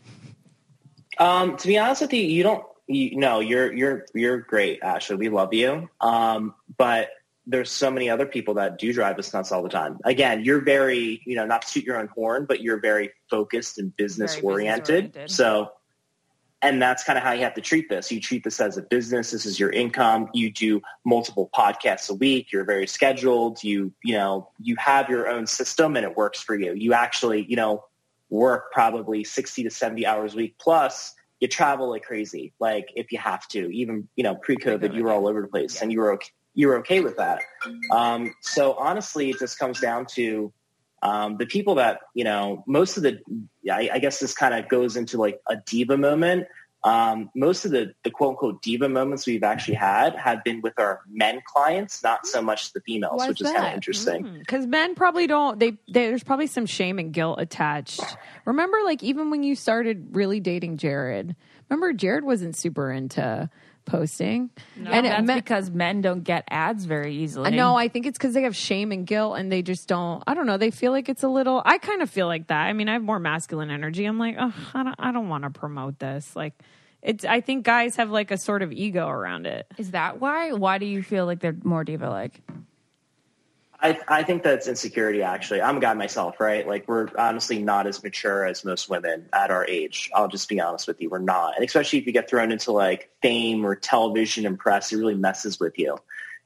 To be honest with you, you're great, Ashley. We love you. But there's so many other people that do drive us nuts all the time. Again, you're very, not to toot your own horn, but you're very focused and business oriented. So, and that's kind of how you have to treat this. You treat this as a business. This is your income. You do multiple podcasts a week. You're very scheduled. You have your own system and it works for you. You actually, work probably 60 to 70 hours a week. Plus you travel like crazy. Like if you have to, even, pre-COVID, you were all over the place and you were okay with that. So honestly, it just comes down to, the people that, most of I guess this kind of goes into like a diva moment. Most of the quote unquote diva moments we've actually had have been with our men clients, not so much the females, which is kind of interesting. Because men probably don't, there's probably some shame and guilt attached. Remember, like even when you started really dating Jared, Jared wasn't super into posting. No, and that's because men don't get ads very easily. No, I think it's because they have shame and guilt and they just don't, I don't know, they feel like it's a little, I kind of feel like that. I mean, I have more masculine energy. I'm like, I don't want to promote this. Like I think guys have like a sort of ego around it. Is that why? Why do you feel like they're more diva-like? I think that's insecurity, actually. I'm a guy myself, right? Like we're honestly not as mature as most women at our age. I'll just be honest with you. We're not. And especially if you get thrown into like fame or television and press, it really messes with you.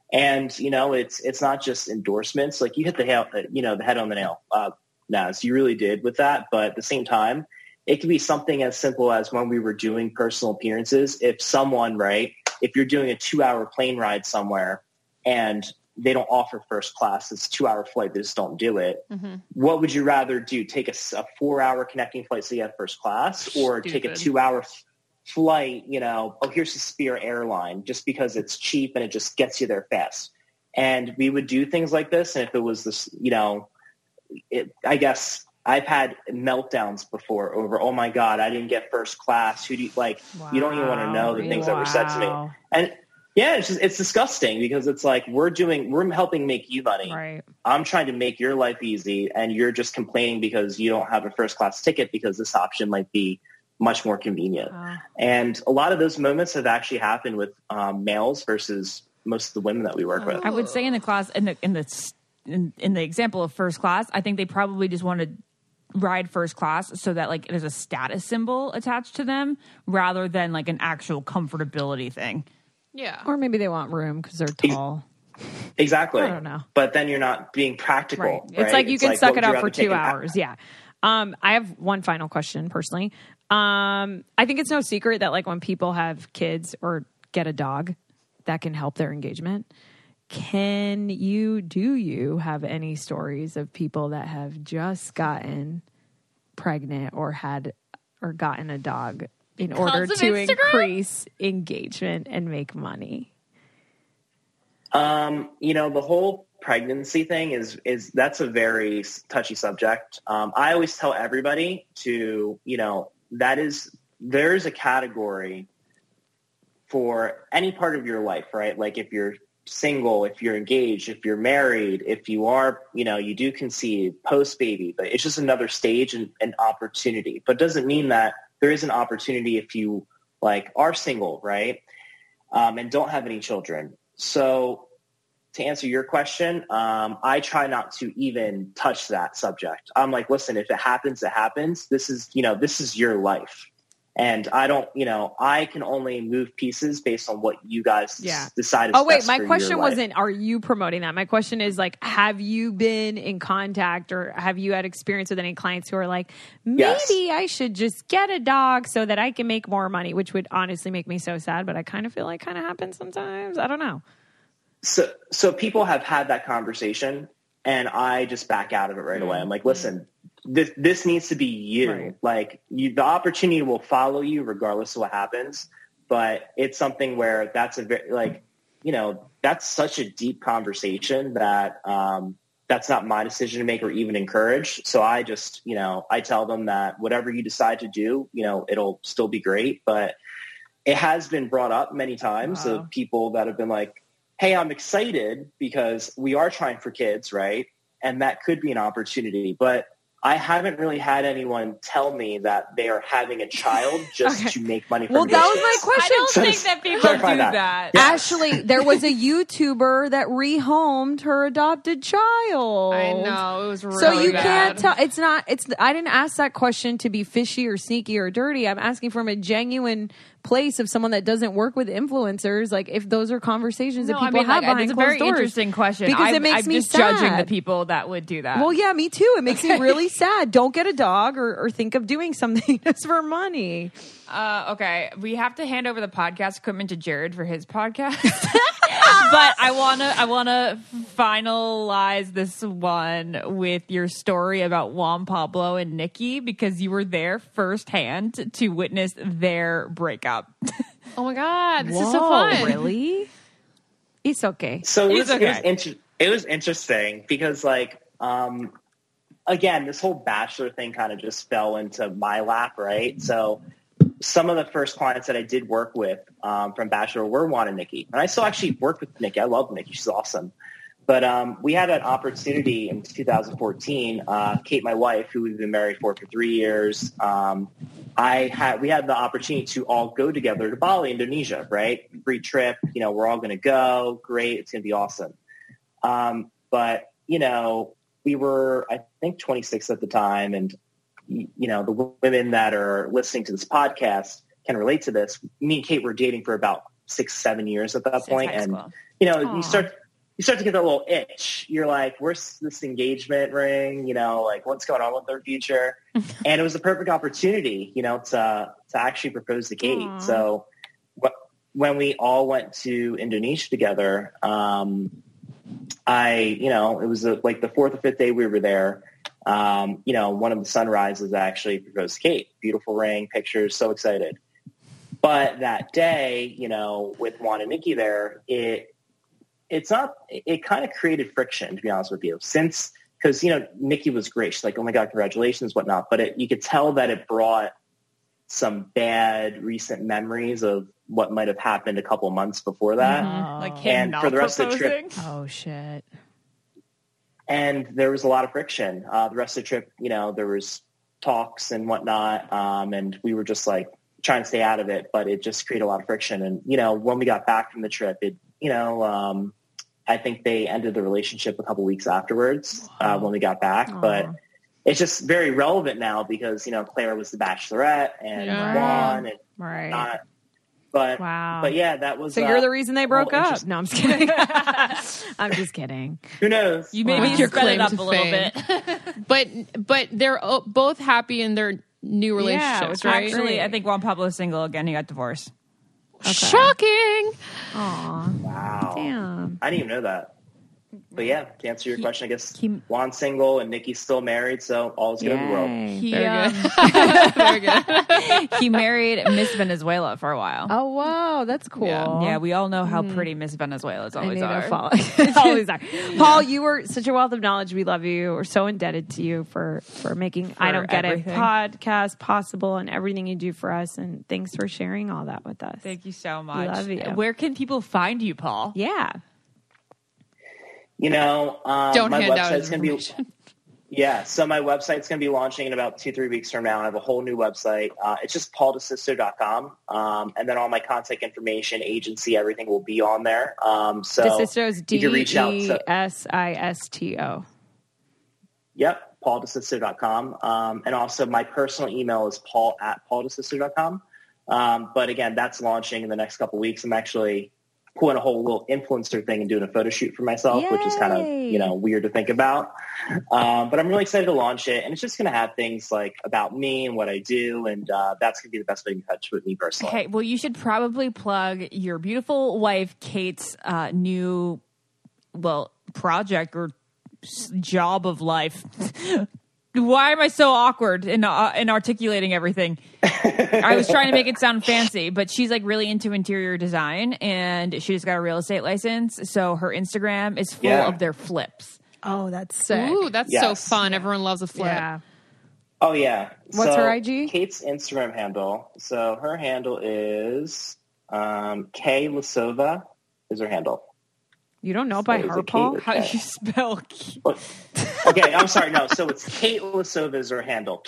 And, you know, it's not just endorsements. Like you hit the head on the nail, Naz, you really did with that. But at the same time, it could be something as simple as when we were doing personal appearances. If someone, right, if you're doing a 2-hour plane ride somewhere and they don't offer first class, it's a 2-hour flight, they just don't do it. Mm-hmm. What would you rather do? Take a 4-hour connecting flight so you have first class, or take a 2-hour flight, you know, oh, here's the Spirit airline, just because it's cheap and it just gets you there fast. And we would do things like this. And if it was this, you know, I guess I've had meltdowns before over, oh my God, I didn't get first class. Who do you like? Wow, you don't even want to know the things that were said to me. And yeah, it's disgusting because it's like, we're helping make you money. Right. I'm trying to make your life easy. And you're just complaining because you don't have a first class ticket because this option might be much more convenient. And a lot of those moments have actually happened with males versus most of the women that we work with. I would say in the class, in the example of first class, I think they probably just want to ride first class so that like there's a status symbol attached to them rather than like an actual comfortability thing. Yeah. Or maybe they want room because they're tall. Exactly. I don't know. But then you're not being practical. Right. Right? It's like you can suck it up for 2 hours. Yeah. I have one final question personally. I think it's no secret that like when people have kids or get a dog, that can help their engagement. Do you have any stories of people that have just gotten pregnant or gotten a dog in order to increase engagement and make money? You know, the whole pregnancy thing is that's a very touchy subject. I always tell everybody to, you know, there's a category for any part of your life, right? Like if you're single, if you're engaged, if you're married, if you are, you know, you do conceive post-baby, but it's just another stage and an opportunity. But it doesn't mean that there is an opportunity if you like are single, right? And don't have any children. So to answer your question, I try not to even touch that subject. I'm like, listen, if it happens, it happens. This is your life. And I don't, you know, I can only move pieces based on what you guys decide is Oh, wait, best my for question your life. wasn't, are you promoting that? My question is like, have you been in contact or have you had experience with any clients who are like, maybe I should just get a dog so that I can make more money, which would honestly make me so sad, but I kind of feel like kind of happens sometimes. I don't know. So people have had that conversation and I just back out of it right away. I'm like, listen, this needs to be you. Right. Like the opportunity will follow you regardless of what happens. But it's something where that's a very, like, you know, that's such a deep conversation that that's not my decision to make or even encourage. So I just, you know, I tell them that whatever you decide to do, you know, it'll still be great. But it has been brought up many times of people that have been like, hey, I'm excited because we are trying for kids, right? And that could be an opportunity. But I haven't really had anyone tell me that they are having a child just to make money from Well, that was my question. I don't think that people do that. Yeah. Actually, there was a YouTuber that rehomed her adopted child. I know. It was really So you bad. can't tell. I didn't ask that question to be fishy or sneaky or dirty. I'm asking from a genuine place of someone that doesn't work with influencers. Like if those are conversations that people have behind it's a closed very doors. interesting question Because it makes I'm me just sad. judging the people that would do that. Well, yeah, me too. It makes me really sad. Don't get a dog or think of doing something just for money. Okay, we have to hand over the podcast equipment to Jared for his podcast. But I wanna finalize this one with your story about Juan Pablo and Nikki because you were there firsthand to witness their breakup. Oh my God, this is Whoa, so fun. Really? It's okay. So It's okay. it was interesting because, like, again, this whole Bachelor thing kind of just fell into my lap, right? So some of the first clients that I did work with from Bachelor were Juan and Nikki. And I still actually work with Nikki. I love Nikki. She's awesome. But we had an opportunity in 2014. Kate, my wife, who we've been married for 3 years, we had the opportunity to all go together to Bali, Indonesia, right? Free trip. You know, we're all going to go. Great. It's going to be awesome. But, you know, we were, I think, 26 at the time. And, you know, the women that are listening to this podcast can relate to this. Me and Kate were dating for about 6-7 years at that point. high And, school. you start to get that little itch. You're like, where's this engagement ring? Like what's going on with their future? And it was the perfect opportunity, to actually propose to Kate. Aww. So when we all went to Indonesia together, it was like the 4th or 5th day we were there. One of the sunrises actually proposed to Kate. Beautiful ring, pictures, so excited. But that day, with Juan and Nikki there, it kind of created friction, to be honest with you, because Nikki was great. She's like, oh my God, congratulations, whatnot. But you could tell that it brought some bad recent memories of what might have happened a couple months before that. Like him And not for the rest of the proposing? trip, Oh shit. and there was a lot of friction. The rest of the trip, there was talks and whatnot, and we were just like trying to stay out of it, but it just created a lot of friction. And, when we got back from the trip, I think they ended the relationship a couple weeks afterwards when we got back. Aww. But it's just very relevant now because, Claire was the Bachelorette and Juan and Right. not. But, Wow. but yeah, that was. So you're the reason they broke well, up. No, I'm just kidding. I'm just kidding. Who knows? You maybe Your spread it claim up to a little fame. bit. But they're both happy in their new relationships, which right? Actually, I think Juan Pablo's single again. He got divorced. Shocking. Aw. Wow. Damn. I didn't even know that. But yeah, to answer your question, I guess Juan's single and Nikki's still married, so all's good in the world. He, Very good. Very good. he married Miss Venezuela for a while. Oh wow, that's cool. Yeah, we all know how pretty Miss Venezuela's I always need to are. follow. Always are. Paul, you were such a wealth of knowledge. We love you. We're so indebted to you for making I Don't Get everything. It podcast possible and everything you do for us. And thanks for sharing all that with us. Thank you so much. love you. Where can people find you, Paul? Yeah. Don't Don't my hand out website's going to be. information. Yeah, so my website's going to be launching in about 2-3 weeks from now. I have a whole new website. It's just pauldesisto.com. And then all my contact information, agency, everything will be on there. So DeSisto's you can reach out to- DESISTO. Yep, pauldesisto.com. And also my personal email is paul@pauldesisto.com. But again, that's launching in the next couple of weeks. I'm actually pulling a whole little influencer thing and doing a photo shoot for myself, which is kind of, weird to think about. But I'm really excited to launch it. And it's just going to have things like about me and what I do. And that's going to be the best way to get in touch with me personally. Okay, well, you should probably plug your beautiful wife, Kate's new, project or job of life. Why am I so awkward in articulating everything? I was trying to make it sound fancy, but she's like really into interior design and she just got a real estate license. So her Instagram is full of their flips. Oh, that's sick. Ooh, that's so fun. Everyone loves a flip. Yeah. Oh, yeah. What's So her IG? Kate's Instagram handle. So her handle is K Lasova is her handle. You don't know by So is her, it Kate Paul? or How do K? you spell? Okay, I'm sorry. No, so it's Kate Lasova is her handle.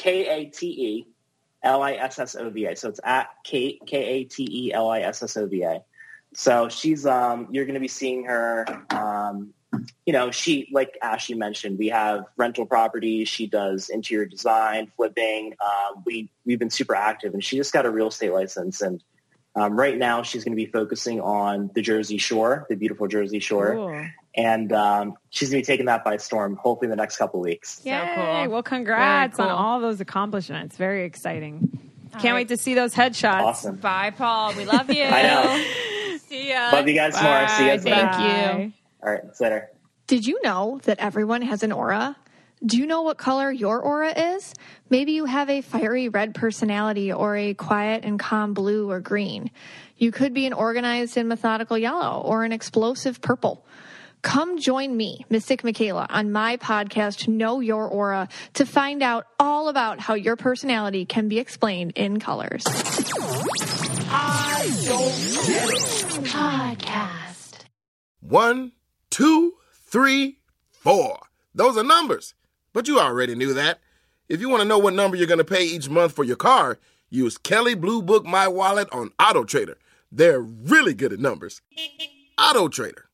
KATELISSOVA. So it's at Kate, KATELISSOVA. So she's, you're going to be seeing her, she, like Ashley mentioned, we have rental properties. She does interior design, flipping. We've been super active and she just got a real estate license. And right now she's going to be focusing on the Jersey Shore, the beautiful Jersey Shore. Cool. And she's going to be taking that by storm, hopefully in the next couple of weeks. Yay. cool. Well, congrats Very on cool. all those accomplishments. Very exciting. Can't right. wait to see those headshots. Awesome. Bye, Paul. We love you. I know. See ya. Love you guys more. See you guys later. Thank you. All right, see you later. Did you know that everyone has an aura? Do you know what color your aura is? Maybe you have a fiery red personality or a quiet and calm blue or green. You could be an organized and methodical yellow or an explosive purple. Come join me, Mystic Michaela, on my podcast, Know Your Aura, to find out all about how your personality can be explained in colors. Podcast. 1, 2, 3, 4. Those are numbers. But you already knew that. If you want to know what number you're going to pay each month for your car, use Kelley Blue Book My Wallet on AutoTrader. They're really good at numbers. AutoTrader.